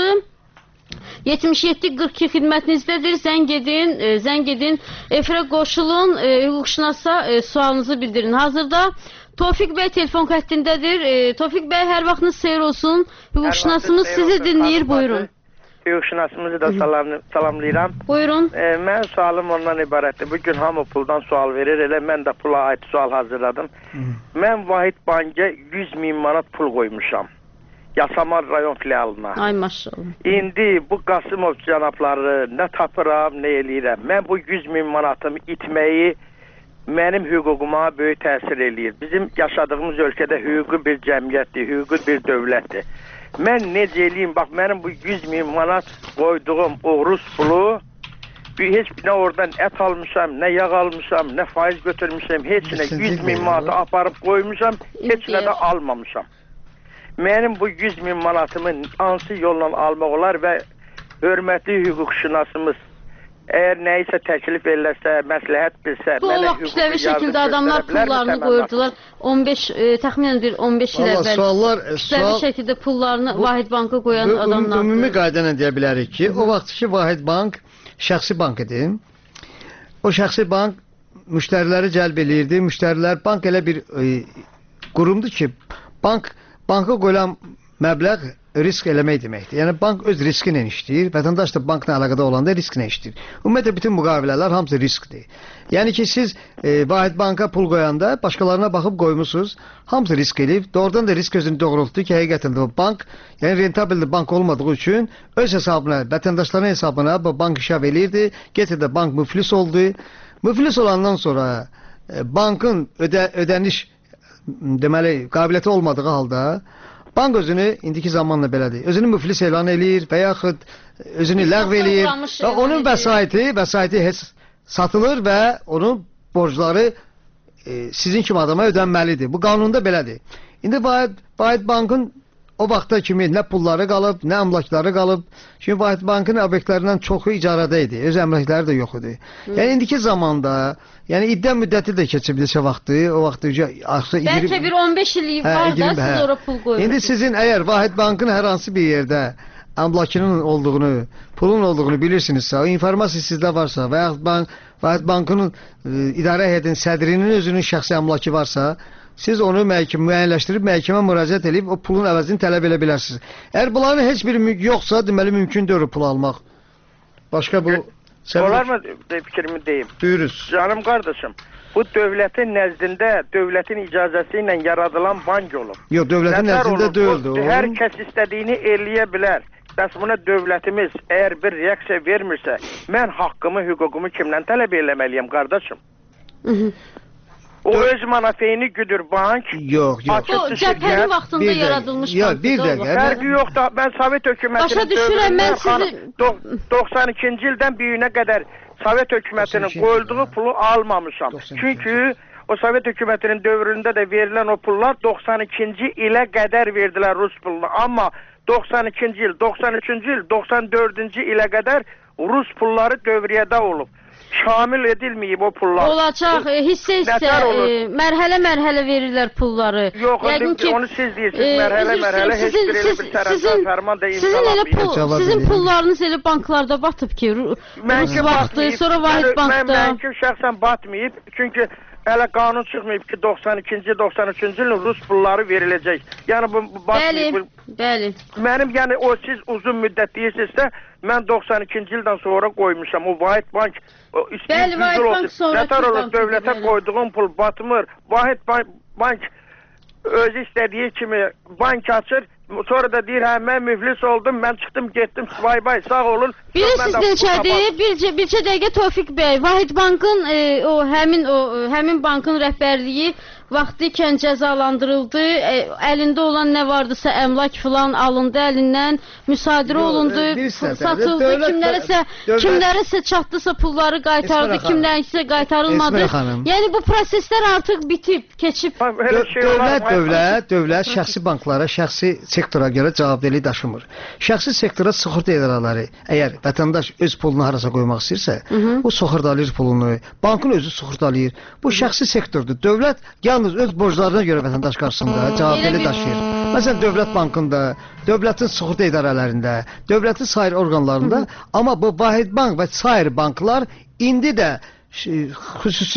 yetmiş yeddi qırx iki xidmətinizdədir. Zəng edin, e, zəng edin. Efirə qoşulun, e, hüquqşünasa e, sualınızı bildirin. Hazırda Tofiq bəy telefon xəttindədir. E, Tofiq bəy, hər vaxtınız xeyir olsun. Hüquqşünasımız sizi dinləyir, buyurun. Hüquqşünasımızı da salam, salamlayıram. Buyurun. E, mən sualım ondan ibarətdir. Bugün hamı puldan sual verir, elə mən də pula aid sual hazırladım. Hı. Mən Vahid Bank'a yüz min manat pul qoymuşam. Yasamal rayon filialına. Ay maşallah. İndi bu Qasımov cənabları nə tapıram, nə eləyirəm. Mən bu yüz min manatımı itməyi mənim hüququma böyük təsir eləyir. Bizim yaşadığımız ölkədə hüquqi bir cəmiyyətdir, hüquqi bir dövlətdir. Mən necə eləyim, bax mənim bu yüz min manat qoyduğum o Rus pulu, heç nə oradan ət almışam, nə yağ almışam, nə faiz götürmüşəm, heç nə yüz min manatı aparıb qoymuşam, heç nə də almamışam. Mənim bu yüz min manatımı hansı yolla almaq olar və hörmətli hüquqşünasımız əgər nəyisə təklif eləsə, məsləhət bilsə, bu o vaxt kütləvi şəkildə adamlar pullarını qoyurdular. on beş e, təxminən bir on beş il əvvəl suallar, kütləvi sual, şəkildə pullarını bu, Vahid Banka qoyan bu, adamlar. Ümumi qayda nə deyə bilərik ki, o vaxt ki Vahid Bank şəxsi bank idi. O şəxsi bank müştəriləri cəlb eləyirdi. Müştərilər bank elə bir e, qurumdur ki, bank banka qoyulan məbləğ risk eləmək deməkdir. Yəni bank öz riski ilə işləyir, vətəndaş da bankla əlaqədə olanda risk ilə işləyir. Ümumiyyətlə bütün müqavilələr hamısı riskdir. Yəni ki siz e, Vahid Banka pul qoyanda başqalarına baxıb qoymusunuz, hamısı risk eləyib. Doğrudan da risk özünü doğrultdu ki, həqiqətən də o bank, yəni rentabilli bank olmadığı üçün öz hesabına, vətəndaşların hesabına bu bank işav eləyirdi. Getirdi bank müflis oldu. Müflis olandan sonra e, bankın ödə, ödəniş deməli qabiliyyəti olmadığı halda bank özünü indiki zamanla belədir. Özünü müflis elan eləyir və yaxud özünü ləğv eləyir və onun vəsaiti, vəsaiti heç satılır və onun borcları e, sizin kimi adama ödənməlidir. Bu qanunda belədir. İndi Vahid, Vahid Bankın o vaxta kimi nə pulları qalıb, nə əmlakları qalıb. Çünki Vahid Bankın obyektlərindən çoxu icarədə idi. Öz əmlakları da yox idi. Hı. Yəni indiki zamanda, yəni iddia müddəti də keçib neçə vaxtı, o vaxtı artıq bəlkə bir on beş il var da siz ora pul qoyursunuz. İndi sizin əgər Vahid Bankın hər hansı bir yerdə əmlakının olduğunu, pulun olduğunu bilirsinizsə, o informasiya sizdə varsa və yaxud bank, Vahid Bankının e, idarə heyətinin sədrinin özünün şəxsi əmlakı varsa, siz onu məhkəmə müəyyənləşdirib məhkəmə müraciət edib o pulun əvəzini tələb edə bilərsiniz. Əgər bunların heç bir yoxsa, deməli mümkün deyil pul almaq. Başqa bu olar mı fikrimi deyim? Buyuruz. Canım qardaşım, bu dövlətin nəzdində, dövlətin icazəsi ilə yaradılan bank olub. Yox, dövlətin nəzdində deyildi o. Hər kəs istədiyini eləyə bilər. Bəs buna dövlətimiz əgər bir reaksiya vermirsə, mən haqqımı, hüququmu kimdən tələb eləməliyəm qardaşım? O öz manafeyini güdür bank. Yox, yox. O cəbhənin vaxtında yaradılmış bank. Yox, bir dəqiqə. Fərqi yoxdur. Mən Sovet hökumətinin dövründən doxsan ikinci ildən bir günə qədər Sovet hökumətinin qoyulduğu pulu almamışam. Çünki o Sovet hökumətinin dövründə də verilən o pullar doxsan ikinci ilə qədər verdilər Rus pulunu. Amma doxsan ikinci il, doxsan üçüncü il, doxsan dördüncü ilə qədər Rus pulları dövriyyədə olub. Şamil edilməyib o pullar. Olacaq, e, hissə hissə, e, mərhələ-mərhələ verirlər pulları. Yox, ki, onu siz deyirsiniz, mərhələ-mərhələ heç bir elə bir tərəfdən fərman da imzalanmayıb. Sizin pullarınız elə banklarda batıb ki, Rus vaxtı, sonra Vahid Bankda. Mənki şəxsən batmayıb, çünki hələ qanun çıxmayıb ki, doxsan ikinci, doxsan üçüncü ilin Rus pulları veriləcək. Yəni bu batmayıb. Bəli, bəli. Mənim, yəni o siz uzun müddət deyirsinizsə, mən doxsan ikinci ildən sonra qoymuşam. O Vahid Bank bəli, Vahid Bank sonra nətər olur, dövlətə qoyduğum pul batmır. Vahid Bank, bank özü istədiyi kimi bank açır. Sonra da deyir, hə, mən müflis oldum, mən çıxdım, getdim, vay vay, sağ olun. Bilirsiniz neçədir? Bircə, bircə dəqiqə Tofiq bəy, Vahid Bankın, e, o, həmin, o, həmin bankın rəhbərliyi vaxtı ikən cəzalandırıldı, e, əlində olan nə vardısa əmlak filan alındı əlindən, müsadirə olundu, e, satıldı, kimlərəsə, kimlərəsə çatdısa pulları qaytardı, kimlərəsə qaytarılmadı. Yəni bu proseslər artıq bitib, keçib. Dövlət, dövlət, dövlət şəxsi banklara, şəxsi sektora görə cavabdehliyi daşımır. Şəxsi sektora sığorta idarələri, əgər vətəndaş öz pulunu harasa qoymaq istəyirsə, Hı -hı. o sığortalayır pulunu, bankın özü sığortalayır. Bu şəxsi sektordur. Dövlət yalnız öz borclarına görə vətəndaş qarşısında cavabdehliyi daşıyır. Məsələn, Dövlət Bankında, dövlətin sığorta idarələrində, dövlətin sair orqanlarında, Hı -hı. amma bu Vahid Bank və sair banklar indi də xüsusi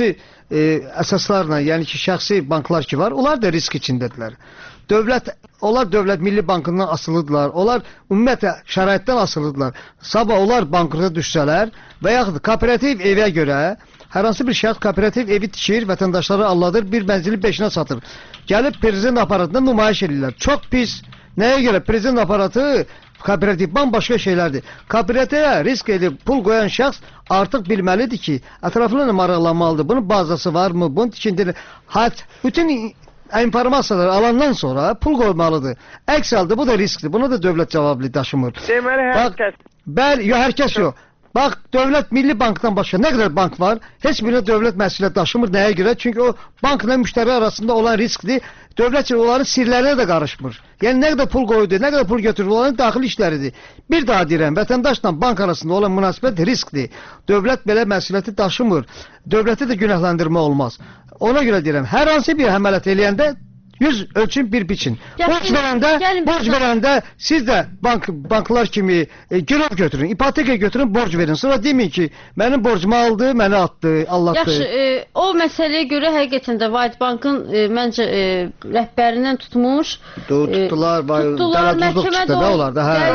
e, əsaslarla, yəni ki, şəxsi banklar ki var, onlar da risk içindədirlər. Dövlət, onlar Dövlət Milli Bankından asılıdırlar, onlar ümumiyyətlə şəraitdən asılıdırlar. Sabah onlar bankrota düşsələr və yaxud kooperativ evə görə hər hansı bir şəxs kooperativ evi tikir, vətəndaşları alladır, bir mənzili beşinə satır. Gəlib prezident aparatında nümayiş edirlər. Çox pis. Nəyə görə? Prezident aparatı kooperativ bambaşqa şeylərdir. Kooperativə risk edib pul qoyan şəxs artıq bilməlidir ki, ətraflı maraqlanmalıdır. Bunun bazası varmı? Bunun tikintidir. Hat, bütün informasiyaları alandan sonra pul qoymalıdır. Əks halda bu da riskdir. Buna da dövlət cavablı daşımır. Deməli, hər kəs. Bəli, yox, hər kəs yox. Bax, Dövlət Milli Bankdan başqa nə qədər bank var? Heç birində dövlət məsuliyyət daşımır. Nəyə görə? Çünki o bankla müştəri arasında olan riskdir. Dövlət onların sirlərinə də qarışmır. Yəni nə qədər pul qoydu, nə qədər pul götürür, onların daxili işləridir. Bir daha deyirəm, vətəndaşla bank arasında olan münasibət riskdir. Dövlət belə məsuliyyəti daşımır. Dövləti də günahlandırma olmaz. Ona görə deyirəm, hər hansı bir əməliyyat eləyəndə yüz ölçün bir biçin. Borc verəndə, borc verəndə siz də bank banklar kimi e, girov götürün, ipoteka götürün, borc verin. Sonra deməyin ki, mənim borcumu aldı, məni atdı, allatdı. Yaxşı, e, o məsələyə görə həqiqətən də White Bankın e, məncə e, rəhbərindən tutmuş. Tutdular, e, tutdular, məhkəmədə da olar da. Hə.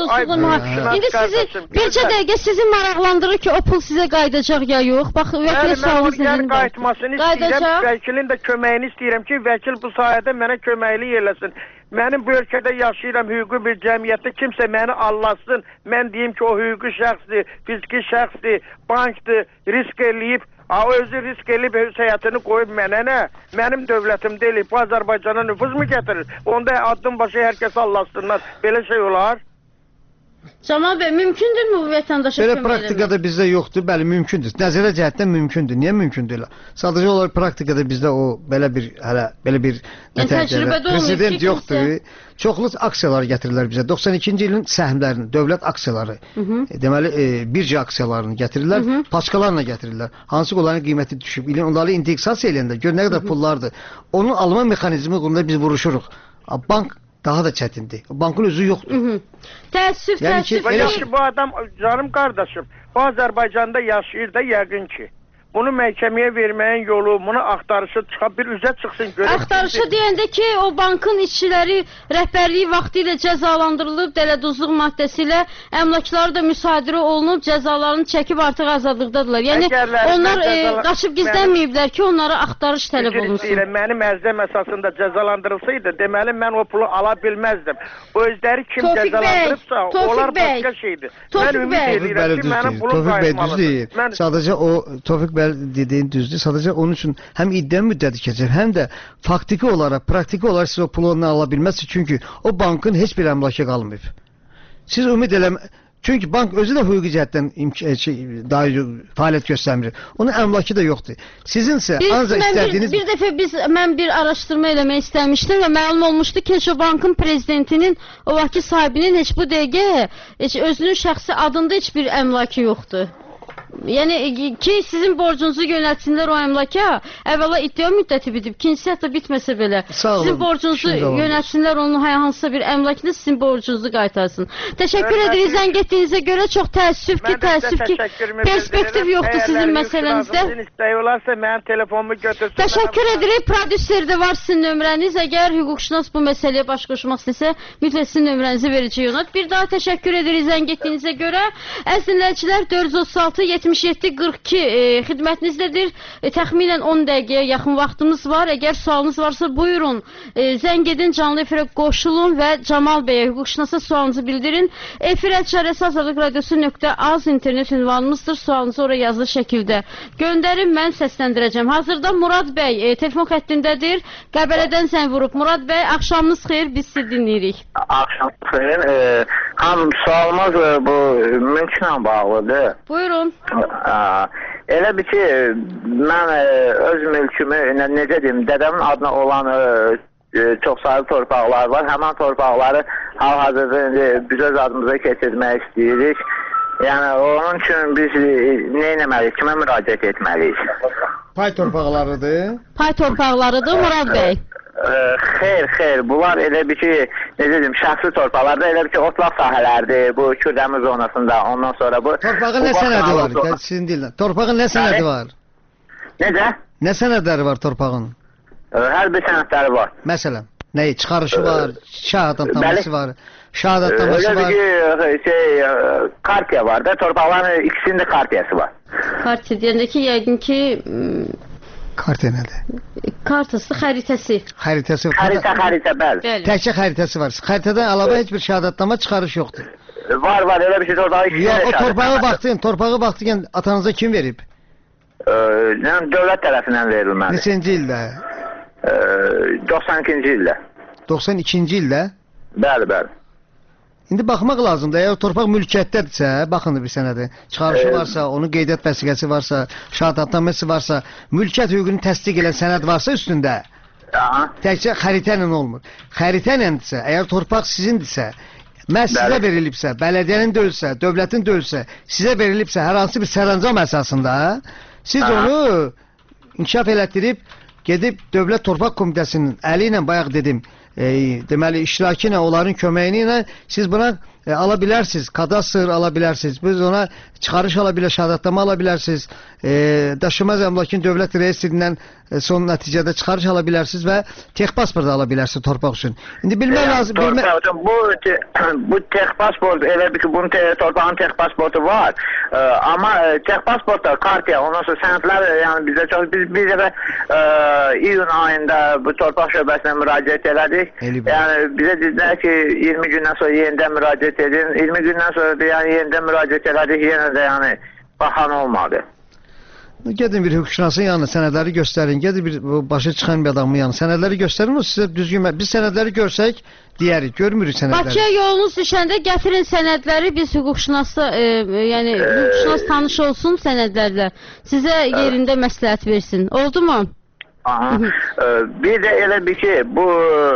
İndi sizi bircə dəqiqə sizi maraqlandırır ki, o pul sizə qayıdacaq ya yox? Bax, vəkil sualınız nədir? Qayıtmasını istəyirəm, vəkilin də köməyini istəyirəm ki, vəkil bu sayədə mənə köməkli yerləsin. Mənim bu ölkədə yaşayıram, hüquqi bir cəmiyyətdə kimsə məni allasın. Mən deyim ki, o hüquqi şəxsdir, fiziki şəxsdir, bankdır, risk eləyib, o özü risk eləyib öz həyatını qoyub mənə nə? Mənim dövlətim deyil, bu Azərbaycana nüfuz mu gətirir? Onda addım başı hər kəs allasınlar. Belə şey olar. Camal bəy, mümkündürmü bu vətəndaşa belə kömək eləmək? praktikada bizdə yoxdur, bəli, mümkündür. Nəzərə cəhətdən mümkündür. Niyə mümkündür? Sadəcə olaraq praktikada bizdə o belə bir hələ belə bir yəni, təcrübədə prezident yoxdur. Kimsə... Çoxlu aksiyalar gətirirlər bizə. doxsan ikinci ilin səhmlərini, dövlət aksiyaları, Hı -hı. E, deməli e, bircə aksiyalarını gətirirlər, Hı -hı. paçkalarla gətirirlər. Hansı ki onların qiyməti düşüb, onları indeksasiya eləyəndə gör nə qədər pullardır. Onun alma mexanizmi qurulunda biz vuruşuruq. Bank daha da çətindir. Bankın özü yoxdur. Hı -hı. Təəssüf, yəni təəssüf. Ki, yaxşı, bu adam, canım qardaşım, bu Azərbaycanda yaşayır da yəqin ki. Bunu məhkəməyə verməyin yolu, bunu axtarışı çıxa bir üzə çıxsın. Axtarışı deyəndə ki, o bankın işçiləri rəhbərliyi vaxtı ilə cəzalandırılıb, dələduzluq maddəsi ilə əmlakları da müsadirə olunub, cəzalarını çəkib artıq azadlıqdadırlar. Yəni, onlar e, qaçıb gizlənməyiblər ki, onlara axtarış tələb olunsun. Deyirəm, mənim ərzəm əsasında cəzalandırılsaydı, deməli, mən o pulu ala bilməzdim. O özləri kim Tofiq cəzalandırıbsa, bəy, onlar bəy, başqa şeydir. Tofiq mən ümid edirəm ki, mənim pulum Tofiq bəy düz deyir. Mən... Sadəcə o, Tofiq bəy dediyin düzdür. Sadəcə onun üçün həm iddia müddəti keçir, həm də faktiki olaraq, praktiki olaraq siz o pulu ondan ala bilməzsiniz. Çünki o bankın heç bir əmlakı qalmayıb. Siz ümid eləmə... Çünki bank özü də hüquqi cəhətdən şey, daha fəaliyyət göstərmir. Onun əmlakı da yoxdur. Sizinsə ancaq istədiyiniz... Bir, bir dəfə biz, mən bir araşdırma eləmək istəmişdim və məlum olmuşdu ki, o bankın prezidentinin, o vaxtki sahibinin heç bu dəqiqə heç özünün şəxsi adında heç bir əmlakı yoxdur. Yəni ki, sizin borcunuzu yönətsinlər o əmlaka, əvvəla iddia müddəti bitib, ikincisi hətta bitməsə belə. Sizin borcunuzu yönətsinlər onun hansısa bir əmlakını sizin borcunuzu qaytarsın. Təşəkkür edirik zəng etdiyinizə görə, çox təəssüf ki, təəssüf ki, perspektiv yoxdur sizin məsələnizdə. Təşəkkür edirik, prodüserdə var sizin nömrəniz. Əgər hüquqşünas bu məsələyə baş qoşmaq istəsə, mütləq sizin nömrənizi verəcək ona. Bir daha təşəkkür edirik zəng etdiyinizə görə. Əziz dinləyicilər, dörd yüz otuz altı yetmiş yeddi qırx iki e, xidmətinizdədir. E, təxminən on dəqiqəyə yaxın vaxtımız var. Əgər sualınız varsa buyurun. E, zəng edin, canlı efirə qoşulun və Camal bəyə, hüquqşünasa sualınızı bildirin. Efirə çarəsi azadlıq radiosu nöqtə az internet ünvanımızdır. Sualınızı oraya yazılı şəkildə göndərin, mən səsləndirəcəm. Hazırda Murad bəy e, telefon xəttindədir. Qəbələdən zəng vurub. Murad bəy, axşamınız xeyir, biz sizi dinləyirik. Axşamınız xeyir. E, Hanım, sualımız e, bu mülklə bağlıdır. Buyurun. Elə bir ki, mən öz mülkümü, necə deyim, dədəmin adına olan çox sayılı torpaqlar var. Həmən torpaqları hal-hazırda biz öz adımıza keçirmək istəyirik. Yəni, onun üçün biz nə etməliyik, kimə müraciət etməliyik? Pay torpaqlarıdır. Pay torpaqlarıdır, Murad bəy. Xeyr, xeyr. Bunlar elə bir ki, necə deyim, şəxsi torpaqlarda, elə bir ki, otlaq sahələrdir, bu Kürdəmir zonasında, ondan sonra bu... Torpağın nə sənədi var? Sizin dillə. Torpağın nə sənədi var? Necə? Nə sənədləri var torpağın? E, hər bir sənədləri var. Məsələn, nəyi? Çıxarışı var, şəhadətnaməsi bəli. var, şəhadətnaməsi Öyle var. bir ki, şey, e, kartiya var da, torpaqların ikisinin de kartiyası var. Partiya deyəndə ki, yəqin ki, m, Kartə nədir? kartası, xəritəsi. Xəritəsi var. Harita, harita, bəli. Bəli. Təkcə xəritəsi var. Xəritədən əlavə heç bir şəhadətnamə çıxarış yoxdur. Var, var, öyle bir şey torpağı ikisinin Ya de o torpağı şahit. vaxtın, torpağı vaxtın atanıza kim verib? E, yani devlet tarafından verilmeli. Neçənci ildə? E, doksan ikinci ildə. doxsan ikinci ildə. Bəli, bəli. İndi baxmaq lazımdır. Əgər torpaq mülkiyyətdədirsə, baxın bir sənədi. Çıxarışı Evet. varsa, onun qeydiyyat vəsiqəsi varsa, şəhadətnaməsi varsa, mülkiyyət hüququnu təsdiq edən sənəd varsa üstündə, Aha. təkcə xəritə ilə olmur. Xəritə iləndirsə, əgər torpaq sizindirsə, məhz sizə Bəli. verilibsə, bələdiyyənin deyilsə, dövlətin deyilsə, sizə verilibsə hər hansı bir sərəncam əsasında, siz Aha. onu inkişaf elətdirib, gedib Dövlət Torpaq Komitəsinin əli ilə bayaq dedim, e, deməli iştirakı ilə, onların köməyi ilə siz buna e, ala bilərsiniz, kadastr ala bilərsiniz, biz ona çıxarış ala bilər, şəhadətnamə ala bilərsiniz, e, daşınmaz əmlakın dövlət reyestrindən e, son nəticədə çıxarış ala bilərsiniz və tex pasport ala bilərsiniz torpaq üçün. İndi bilmək lazım, bilmə... Torpaq, bu, te, bu tek pasport, elə bir ki, bunun te, torpağın tek pasportu var. E, ama e, tek pasportda kartiya, ondan sonra sənədlər, yani bizdə çox, biz bir dəfə e, iyun ayında bu torpaq şöbəsinə müraciət elədik. Eli bu. Yani bize dediler ki iyirmi gündən sonra yenidən müraciət edin. iyirmi gündən sonra da yani yenidən müraciət elədik, yenə də yani baxan olmadı. Gedin bir hüquqşünasın yanına sənədləri göstərin. Gedin bir bu başı çıxan bir adamın yanına sənədləri göstərin. O sizə düzgün biz sənədləri görsək deyərik, görmürük sənədləri. Bakıya yolunuz düşəndə gətirin sənədləri, biz hüquqşünası, e, yəni hüquqşünas tanış olsun sənədlərlə. Sizə yerində məsləhət versin. Oldu mu? Aha. Ee, bir de öyle bir şey, bu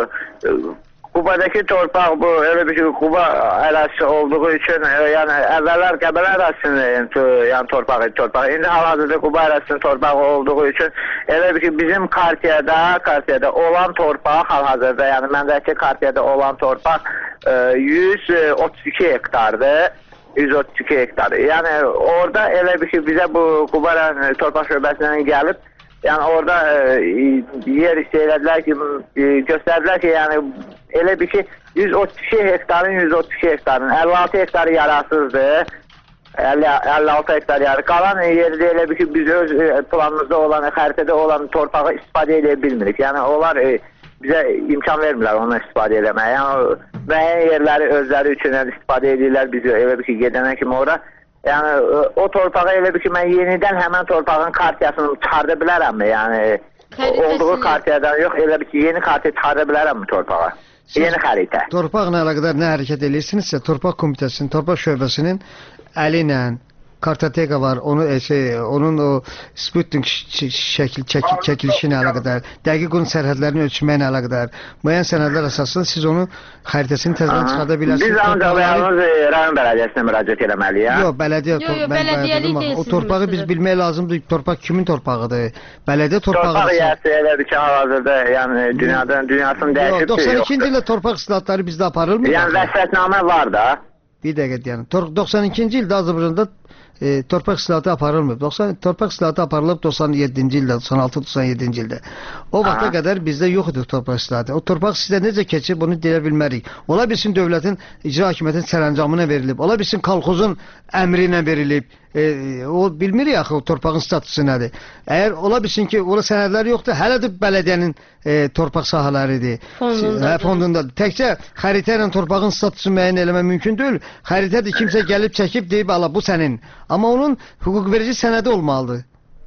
e, Kuba'daki torpaq, bu öyle bir şey, Kuba ərazisi olduğu için e, yani evveler Qəbələ ərazisinin yani, to- yani torpağı, torpağı. İndi hal-hazırda Kuba ərazisinin torpağı olduğu için öyle bir şey, bizim kartiyada, kartiyada olan torpaq hal-hazırda, yani məndəki kartiyada olan torpaq e, yüz otuz iki hektardır. yüz otuz iki hektar. Yani orada öyle bir şey, bize bu Kuba torpaq şöbəsindən gəlib, yani orada e, yer istəyirlər ki, e, göstərdilər ki, yani elə bir ki, yüz otuz iki hektarın yüz otuz iki hektarın əlli altı hektarı yararsızdır. əlli, əlli altı hektar yarı. Qalan yeri də elə bir ki, biz öz e, planımızda olan, xəritədə olan torpağı istifadə edə bilmirik. Yani onlar e, bizə imkan vermirlər onu istifadə eləməyə. Yəni o müəyyən yerləri özləri üçün yəni, istifadə edirlər biz elə bir ki, gedənə kimi ora. Yani o torpağı elə bir ki, mən yenidən həmən torpağın kartiyasını çıxarda bilərəmmi? Yəni Xəritəsini. olduğu kartiyadan yox, elə bir ki, yeni kartiya çıxarda bilərəmmi torpağa? Siz Yeni xəritə. Torpaqla əlaqədar nə hərəkət edirsinizsə, Torpaq Komitəsinin, Torpaq şöbəsinin əli ilə kartoteka var, onu e, şey, onun o Sputnik ş- şəkil çəkil, çəkilişi ilə əlaqədar, dəqiq onun sərhədlərini ölçməklə əlaqədar, müəyyən sənədlər əsasında siz onu xəritəsini təzədən çıxarda bilərsiniz. Biz ancaq Torpaqları- yalnız e, rayon bələdiyyəsinə müraciət etməliyik. Yox, bələdiyyə Yox, yox, tor- mən bələdiyyəlik bayaq dedim, deyil o sizin torpağı biz məsələ. bilmək lazımdır. Torpaq kimin torpağıdır? Bələdiyyə Torpaq torpağıdır. yəsi elə bir ki, hal-hazırda yəni dünyadan dünyasını Yox, dəyişib doxsan yoxdur. ikinci ildə torpaq islahatları bizdə aparılmır. Yəni vəsətnamə var da. Bir dəqiqə deyəlim. Tor- doxsan ikinci ildə Azərbaycanda e, torpaq islahatı aparılmır. doxsan torpaq islahatı aparılıb doxsan yeddinci ildə, doxsan altı doxsan yeddinci ildə. O vaxta Aha. qədər bizdə yox idi torpaq islahatı. O torpaq sizdə necə keçib bunu deyə bilmərik. Ola bilsin dövlətin icra hakimiyyətinin sərəncamına verilib. Ola bilsin kolxozun əmri ilə verilib. E, o bilmirik axı o torpağın statusu nədir. Əgər ola bilsin ki, ora sənədlər yoxdur, hələ də bələdiyyənin e, torpaq sahələridir. Fondundadır. Hə, fondundadır. Təkcə xəritə ilə torpağın statusunu müəyyən eləmək mümkün deyil. Xəritədir, kimsə gəlib çəkib deyib ala bu sənin. Amma onun hüquq verici sənədi olmalıdır.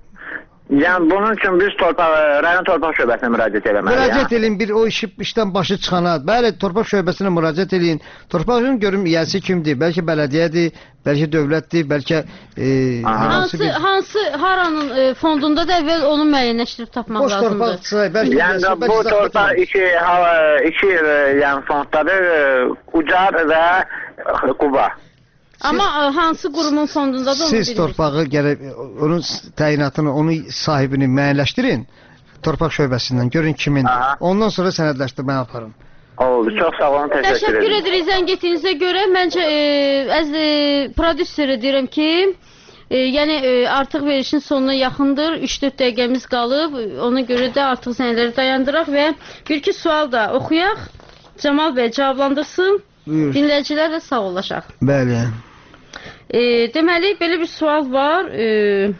Yəni bunun üçün biz torpaq rayon torpaq şöbəsinə müraciət etməliyik. Müraciət edin bir o işi işdən başı çıxana. Bəli, torpaq şöbəsinə müraciət edin. Torpağın görüm yəsi kimdir? Bəlkə bələdiyyədir, bəlkə dövlətdir, bəlkə e, Aha. hər hansı Hansı, bir hansı haranın e, fondunda da əvvəl onu müəyyənləşdirib tapmaq boş lazımdır. torpaq, bəlkə Yəni bəlkə bu zəhmət torpaq olmaz. iki hava iki e, yəni fonddadır, e, Ucar və e, Quba. Amma e, hansı qurumun fondundadır onu Siz bilmirik. torpağı gərək onun təyinatını, onun sahibini müəyyənləşdirin. Torpaq şöbəsindən görün kimindir. Aha. Ondan sonra sənədləşdirməni aparın. Oldu. Çox sağ olun, təşəkkür Təşəkkür edirəm. edirik zəng etdiyinizə görə. Məncə e, əz e, prodüserə deyirəm ki, E, yəni e, artıq verilişin sonuna yaxındır. üç dörd dəqiqəmiz qalıb. Ona görə də artıq zəngləri dayandıraq və bir-iki sual da oxuyaq. Camal bəy cavablandırsın. Buyur. Dinləyicilər də sağ olacaq. Bəli. E, deməli, belə bir sual var. E,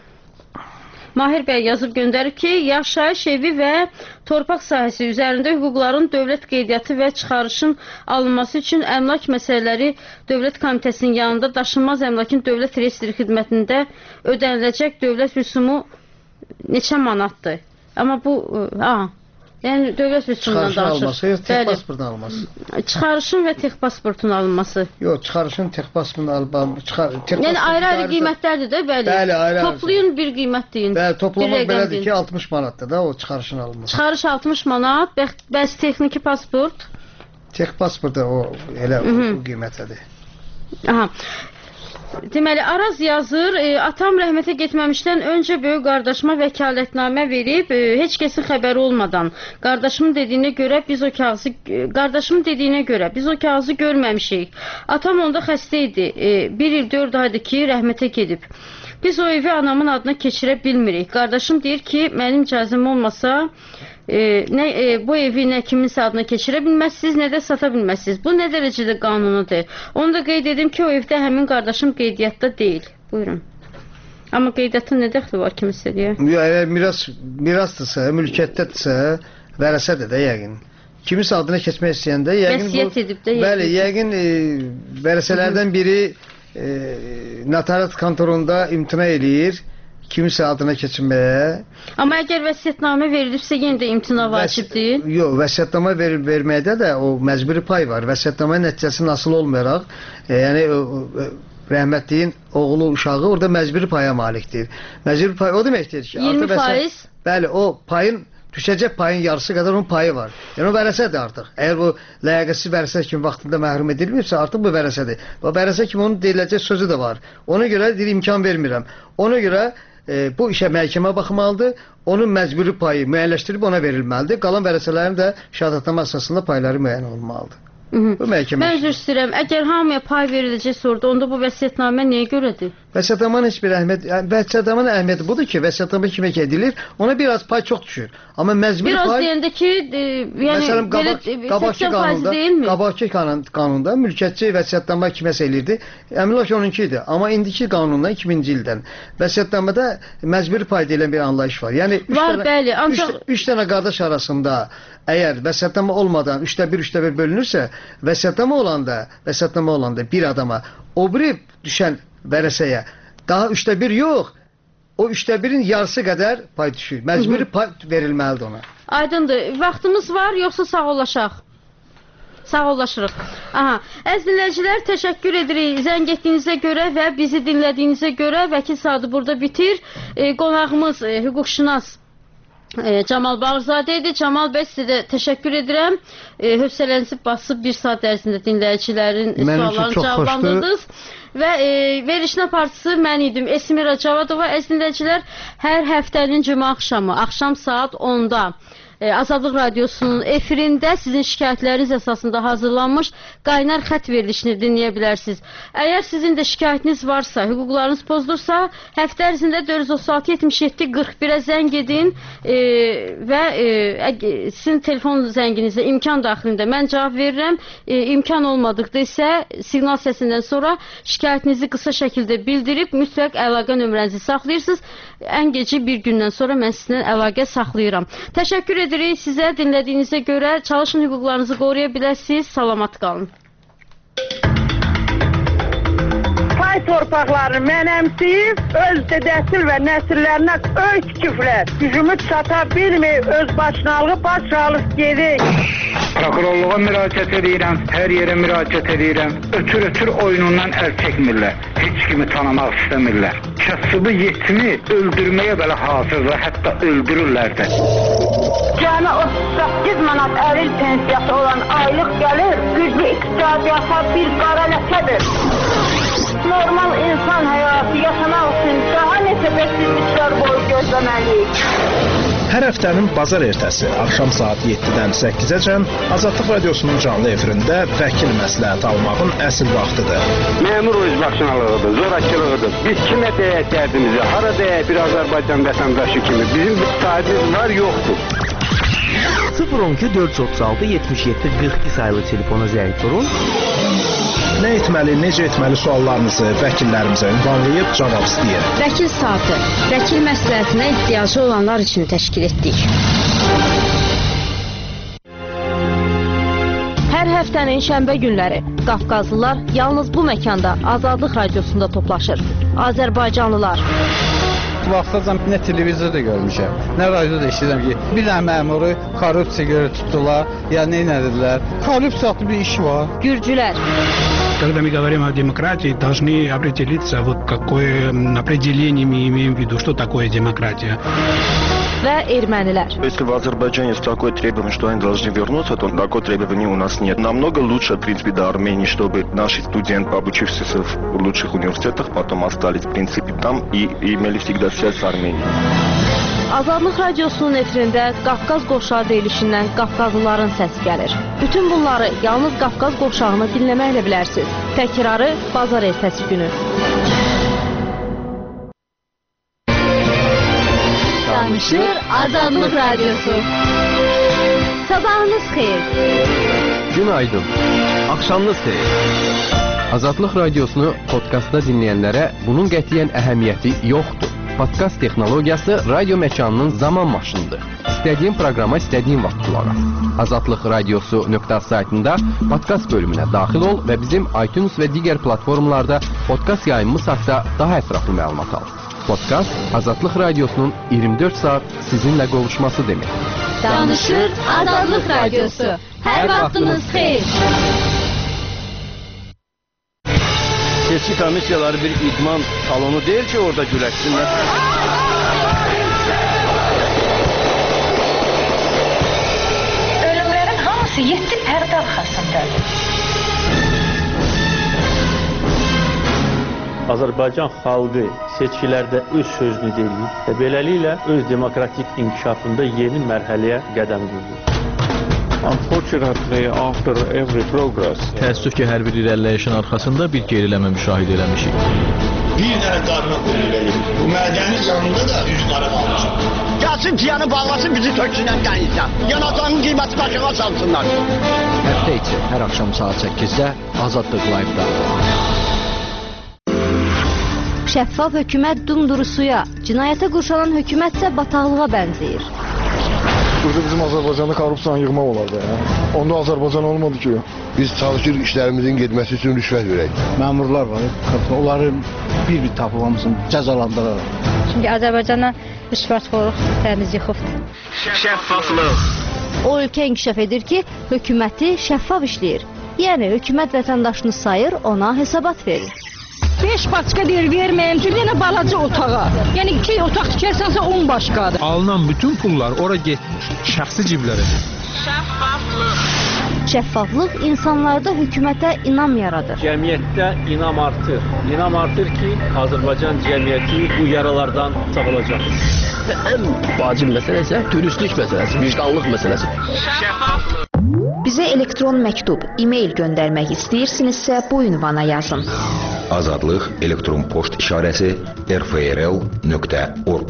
Mahir bəy yazıb göndərib ki, yaşayış evi və torpaq sahəsi üzərində hüquqların dövlət qeydiyyatı və çıxarışın alınması üçün əmlak məsələləri Dövlət Komitəsinin yanında daşınmaz əmlakın dövlət reyestri xidmətində ödəniləcək dövlət rüsumu neçə manatdır? Amma bu, aha, yəni dövlət rüsumundan Çıxarışın danışır. alması, yox, tek pasportun alınması. Çıxarışın və tek pasportun alınması. Yox, çıxarışın tek pasportun alınması. Yəni ayrı-ayrı qiymətlərdir də, bəli. Bəli, ayrı-ayrı. Toplayın bir qiymət deyin. Bəli, toplamaq Bir rəqəm belədir deyin. ki, altmış manatdır da o çıxarışın alınması. Çıxarış altmış manat, bəs texniki pasport? Tek pasport da o elə o, o qiymətədir. Aha. Deməli, Araz yazır, e, atam rəhmətə getməmişdən öncə böyük qardaşıma vəkalətnamə verib, e, heç kəsin xəbəri olmadan. Qardaşımın dediyinə görə biz o kağızı, e, qardaşımın dediyinə görə biz o kağızı görməmişik. Atam onda xəstə idi. E, bir il dörd aydır ki, rəhmətə gedib. Biz o evi anamın adına keçirə bilmirik. Qardaşım deyir ki, mənim icazəm olmasa, e, nə, e, bu evi nə kiminsə adına keçirə bilməzsiniz, nə də sata bilməzsiniz. Bu nə dərəcədə qanunudur? Onu da qeyd edim ki, o evdə həmin qardaşım qeydiyyatda deyil. Buyurun. Amma qeydiyyatın nə dəxli var kimisə deyə? Əgər miras, mirasdırsa, mülkiyyətdədirsə, vərəsədir də yəqin. Kimisə adına keçmək istəyəndə yəqin Vəsiyyət edib də, bəli, yəqin e, vərəsələrdən biri e, notariat kontorunda imtina eləyir kimisə adına keçinməyə. Amma əgər vəsiyyətnamə verilibsə yenə də imtina vacibdir. Yox, vəsiyyətnamə ver, verməkdə də o məcburi pay var. Vəsiyyətnamə nəticəsi nasıl olmayaraq, e, yəni o, o, rəhmətliyin oğlu, uşağı orada məcburi paya malikdir. Məcburi pay o deməkdir ki, iyirmi faiz. Bəli, o payın düşəcək payın yarısı qədər onun payı var. Yəni o vərəsədir artıq. Əgər bu ləyaqətsiz vərəsə kimi vaxtında məhrum edilməyibsə, artıq bu vərəsədir. Və vərəsə kimi onun deyiləcək sözü də var. Ona görə deyir, imkan vermirəm. Ona görə e, bu işə məhkəmə baxmalıdır. Onun məcburi payı müəyyənləşdirib ona verilməlidir. Qalan vərəsələrin də şəhadətnamə əsasında payları müəyyən olmalıdır. Hı -hı. Bu məhkəmə. Mən üzr istəyirəm. Əgər hamıya pay veriləcək sordu, onda bu vəsiyyətnamə nəyə görədir? Vəsiyyətnamanın heç bir əhəmiyyəti, yəni vəsiyyətnamanın əhəmiyyəti budur ki, vəsiyyətnamə kimə edilir, ona biraz pay çox düşür. Amma məcburi biraz pay deyəndə ki, e, yəni məsələn, qabaq, belə qabaqki qanunda, deyilmi? qabaqki qanun, qanunda mülkiyyətçi vəsiyyətnamə kiməsə eləyirdi. Əmin ol ki, onunki idi. Amma indiki qanundan iki minci ildən vəsiyyətnamədə məcburi pay deyilən bir anlayış var. Yəni üç var, dənə, bəli, ancaq üç, üç dənə qardaş arasında əgər vəsiyyətnamə olmadan üçdə bir, üçdə bir bölünürsə, vəsiyyətnamə olanda, vəsiyyətnamə olanda bir adama o biri düşən vərəsəyə daha üçdə bir yox, o üçdə birin yarısı qədər pay düşür. Məcburi pay verilməlidir ona. Aydındır. Vaxtımız var, yoxsa sağollaşaq? Sağollaşırıq. Aha. Əziz dinləyicilər, təşəkkür edirik zəng etdiyinizə görə və bizi dinlədiyinizə görə. Vəkil Sadı burada bitir. E, qonağımız, e, hüquqşünas e, Camal Bağırzadə idi. Camal bəy, sizə də təşəkkür edirəm. E, hövsələnizi basıb bir saat ərzində dinləyicilərin suallarını cavablandırdınız. Və e, verilişin aparıcısı mən idim, Esmira Cavadova. Əziz dinləyicilər, hər həftənin cümə axşamı, axşam saat onda Azadlıq Radiosunun efirində sizin şikayətləriniz əsasında hazırlanmış qaynar xət verilişini dinləyə bilərsiniz. Əgər sizin də şikayətiniz varsa, hüquqlarınız pozulursa, həftə ərzində dörd yüz otuz altı yetmiş yeddi qırx birə zəng edin e, və e, sizin telefon zənginizə imkan daxilində mən cavab verirəm. E, imkan olmadıqda isə siqnal səsindən sonra şikayətinizi qısa şəkildə bildirib mütləq əlaqə nömrənizi saxlayırsınız. Ən gecə bir gündən sonra mən sizinlə əlaqə saxlayıram. Təşəkkür edirik sizə dinlədiyinizə görə. Çalışın hüquqlarınızı qoruya biləsiniz. Salamat qalın. Pay torpaqlarını mənəmsiyib, öz dədəsil və nəsillərinə öz küflər gücümü çata bilməyib, öz başınalığı başralıq gedir. Prokurorluğa müraciət edirəm, hər yerə müraciət edirəm. Ötür-ötür oyunundan əl çəkmirlər, heç kimi tanımaq istəmirlər. Kasıbı yetimi öldürməyə belə hazırlar, hətta öldürürlər də. Cəmi otuz səkkiz manat əril pensiyası olan aylıq gəlir, güclü iqtisadiyyata bir qara ləkədir. Normal insan həyatı yaşamaq üçün daha neçə bəksizliklər boyu gözləməliyik. Hər həftənin bazar ertəsi axşam saat yeddidən səkkizəcən Azadlıq Radiosunun canlı efirində vəkil məsləhəti almağın əsl vaxtıdır. Məmur özbaşınalığıdır, zorakılığıdır. Biz kimə deyək dərdimizi, hara deyək bir Azərbaycan vətəndaşı kimi. Bizim bir sahibimiz var, yoxdur. sıfır on iki dörd yüz otuz altı yetmiş yeddi qırx iki sayılı telefona zəng vurun. Nə etməli, necə etməli suallarınızı vəkillərimizə ünvanlayıb cavab istəyir. Vəkil saatı, vəkil məsləhətinə ehtiyacı olanlar üçün təşkil etdik. Hər həftənin şənbə günləri Qafqazlılar yalnız bu məkanda Azadlıq Radiosunda toplaşır. Azərbaycanlılar. Vaxtacan nə televizorda görmüşəm, nə radioda eşidirəm ki, bir dənə məmuru korrupsiya görə tutdular, ya nə edilər? Korrupsiya adlı bir iş var. Gürcülər. Когда мы говорим о демократии, должны определиться, вот какое определение мы имеем в виду, что такое демократия. Və ermənilər. Если в Азербайджане есть такое требование, что они должны вернуться, то такое требование у нас нет. Намного лучше, в принципе, до Армении, чтобы наши студенты, обучившиеся в лучших университетах, потом остались, в принципе, там и, и имели всегда связь с Арменией. Azadlıq Radiosunun efirində Qafqaz qovşağı deyilişindən Qafqazlıların səsi gəlir. Bütün bunları yalnız Qafqaz qovşağını dinləməklə bilərsiniz. Təkrarı bazar ertəsi günü. Danışır Azadlıq Radiosu. Sabahınız xeyir. Günaydın. Akşamınız xeyir. Azadlıq Radiosunu podkastda dinləyənlərə bunun qətiyyən əhəmiyyəti yoxdur. Podkast texnologiyası radio məkanının zaman maşınıdır. İstədiyin proqrama istədiyin vaxt qulaq as. azadlıq radiosu nöqtə az saytında podkast bölümünə daxil ol və bizim iTunes və digər platformalarda podkast yayımımız haqqında daha ətraflı məlumat al. Podkast Azadlıq Radiosunun iyirmi dörd saat sizinlə qovuşması demək. Danışır Azadlıq Radiosu. Hər vaxtınız xeyir. Seçki komissiyaları bir idman salonu deyil ki, orada güləşsinlər. Ölümlərin hamısı yeddi pərdə arxasındadır. Azərbaycan xalqı seçkilərdə öz sözünü deyir və beləliklə öz demokratik inkişafında yeni mərhələyə qədəm qoyur. Unfortunately, after every progress, təəssüf ki, hər bir irəliləyişin arxasında bir geriləmə müşahidə eləmişik. Bir dənə qarına qoyulur. Bu mədənin yanında da üç qarım almışam. Gəlsin piyanı bağlasın, bizi töksünlər qənizdən. Yanacağının qiyməti başına salsınlar. Həftə içi hər axşam saat səkkizdə Azadlıq Live-da. Şəffaf hökumət dumdurusuya, cinayətə qurşanan hökumət isə bataqlığa bənzəyir. Burada bizim Azərbaycanda korrupsiyanı yığmaq olardı. Ya. Onda Azərbaycan olmadı ki. Biz çalışır işlərimizin getməsi üçün rüşvət verək. Məmurlar var, onları bir-bir tapıb hamısını cəzalandıraraq. Çünki Azərbaycandan rüşvətxorluq təmiz yıxıbdır. Şəffaflıq. O ölkə inkişaf edir ki, hökuməti şəffaf işləyir. Yəni hökumət vətəndaşını sayır, ona hesabat verir. beş başqa deyir, verməyəm ki, yenə balaca otağa. Yəni iki otaq tikərsənsə on başqadır. Alınan bütün pullar ora getmiş, şəxsi ciblərə. Şəffaflıq. Şəffaflıq insanlarda hökumətə inam yaradır. Cəmiyyətdə inam artır. İnam artır ki, Azərbaycan cəmiyyəti bu yaralardan sağolacaq. Ən vacib məsələ isə dürüstlük məsələsi, vicdanlıq məsələsi. Şəffaflıq. Bizə elektron məktub, e-mail göndərmək istəyirsinizsə bu ünvana yazın. Azadlıq elektron poçt işarəsi r f r l nöqtə org.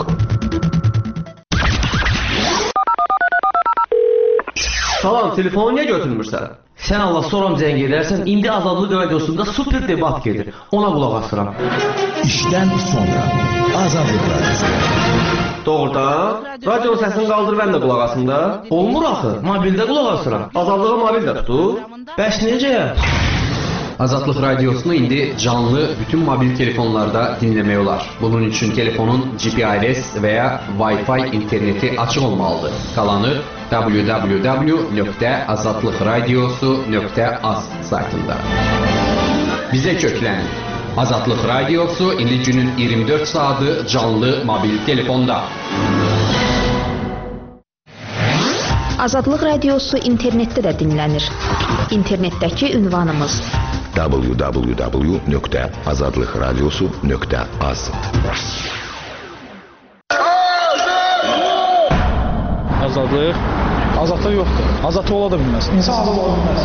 Salam, telefonu niyə götürmürsən? Sən Allah soram zəng edərsən, indi Azadlıq Radiosunda super debat gedir. Ona qulaq asıram. İşdən sonra Azadlıq Radiosu. Doğrudan, radio səsini qaldır, mən də qulaq asım da. Olmur axı, mobildə qulaq asıram. Azadlığa mobil də tutur. Bəs necə? Azadlıq Radiosunu indi canlı bütün mobil telefonlarda dinləmək olar. Bunun üçün telefonun G P R S və ya Wi-Fi interneti açıq olmalıdır. Qalanı w w w nöqtə azadlıq radiosu nöqtə az saytında. Bizə köklənin. Azadlıq Radiosu indi günün iyirmi dörd saatı canlı mobil telefonda. Azadlıq Radiosu internetdə də dinlənir. İnternetdəki ünvanımız w w w nöqtə azadlıq radiosu nöqtə az. azadlıq, azadlıq yoxdur. Azadlıq ola da bilməz. İnsan azad ola bilməz.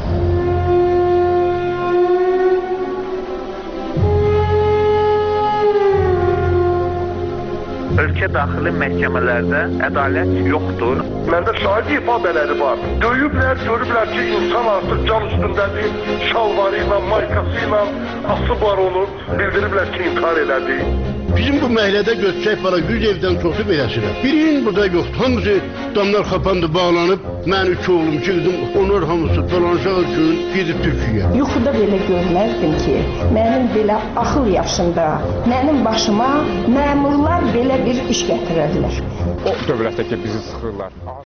Ölkə daxili məhkəmələrdə ədalət yoxdur. Məndə şahid ifadələri var. Döyüblər, görüblər ki, insan artıq can üstündədir, şalvarı ilə, maykası ilə asıb var onu, bildiriblər ki, intihar elədi. Bizim bu məhəllədə götürək var, yüz evdən çoxu beləsidir. Birinin burada yoxdur. Hamısı damlar xapandı, bağlanıb. Mən üç oğlum, iki qızım, onlar hamısı dolanışaq üçün gedib Türkiyəyə. Yuxuda belə görməzdim ki, mənim belə axıl yaşında, mənim başıma məmurlar belə bir iş gətirərlər. O dövlətdəki bizi sıxırlar.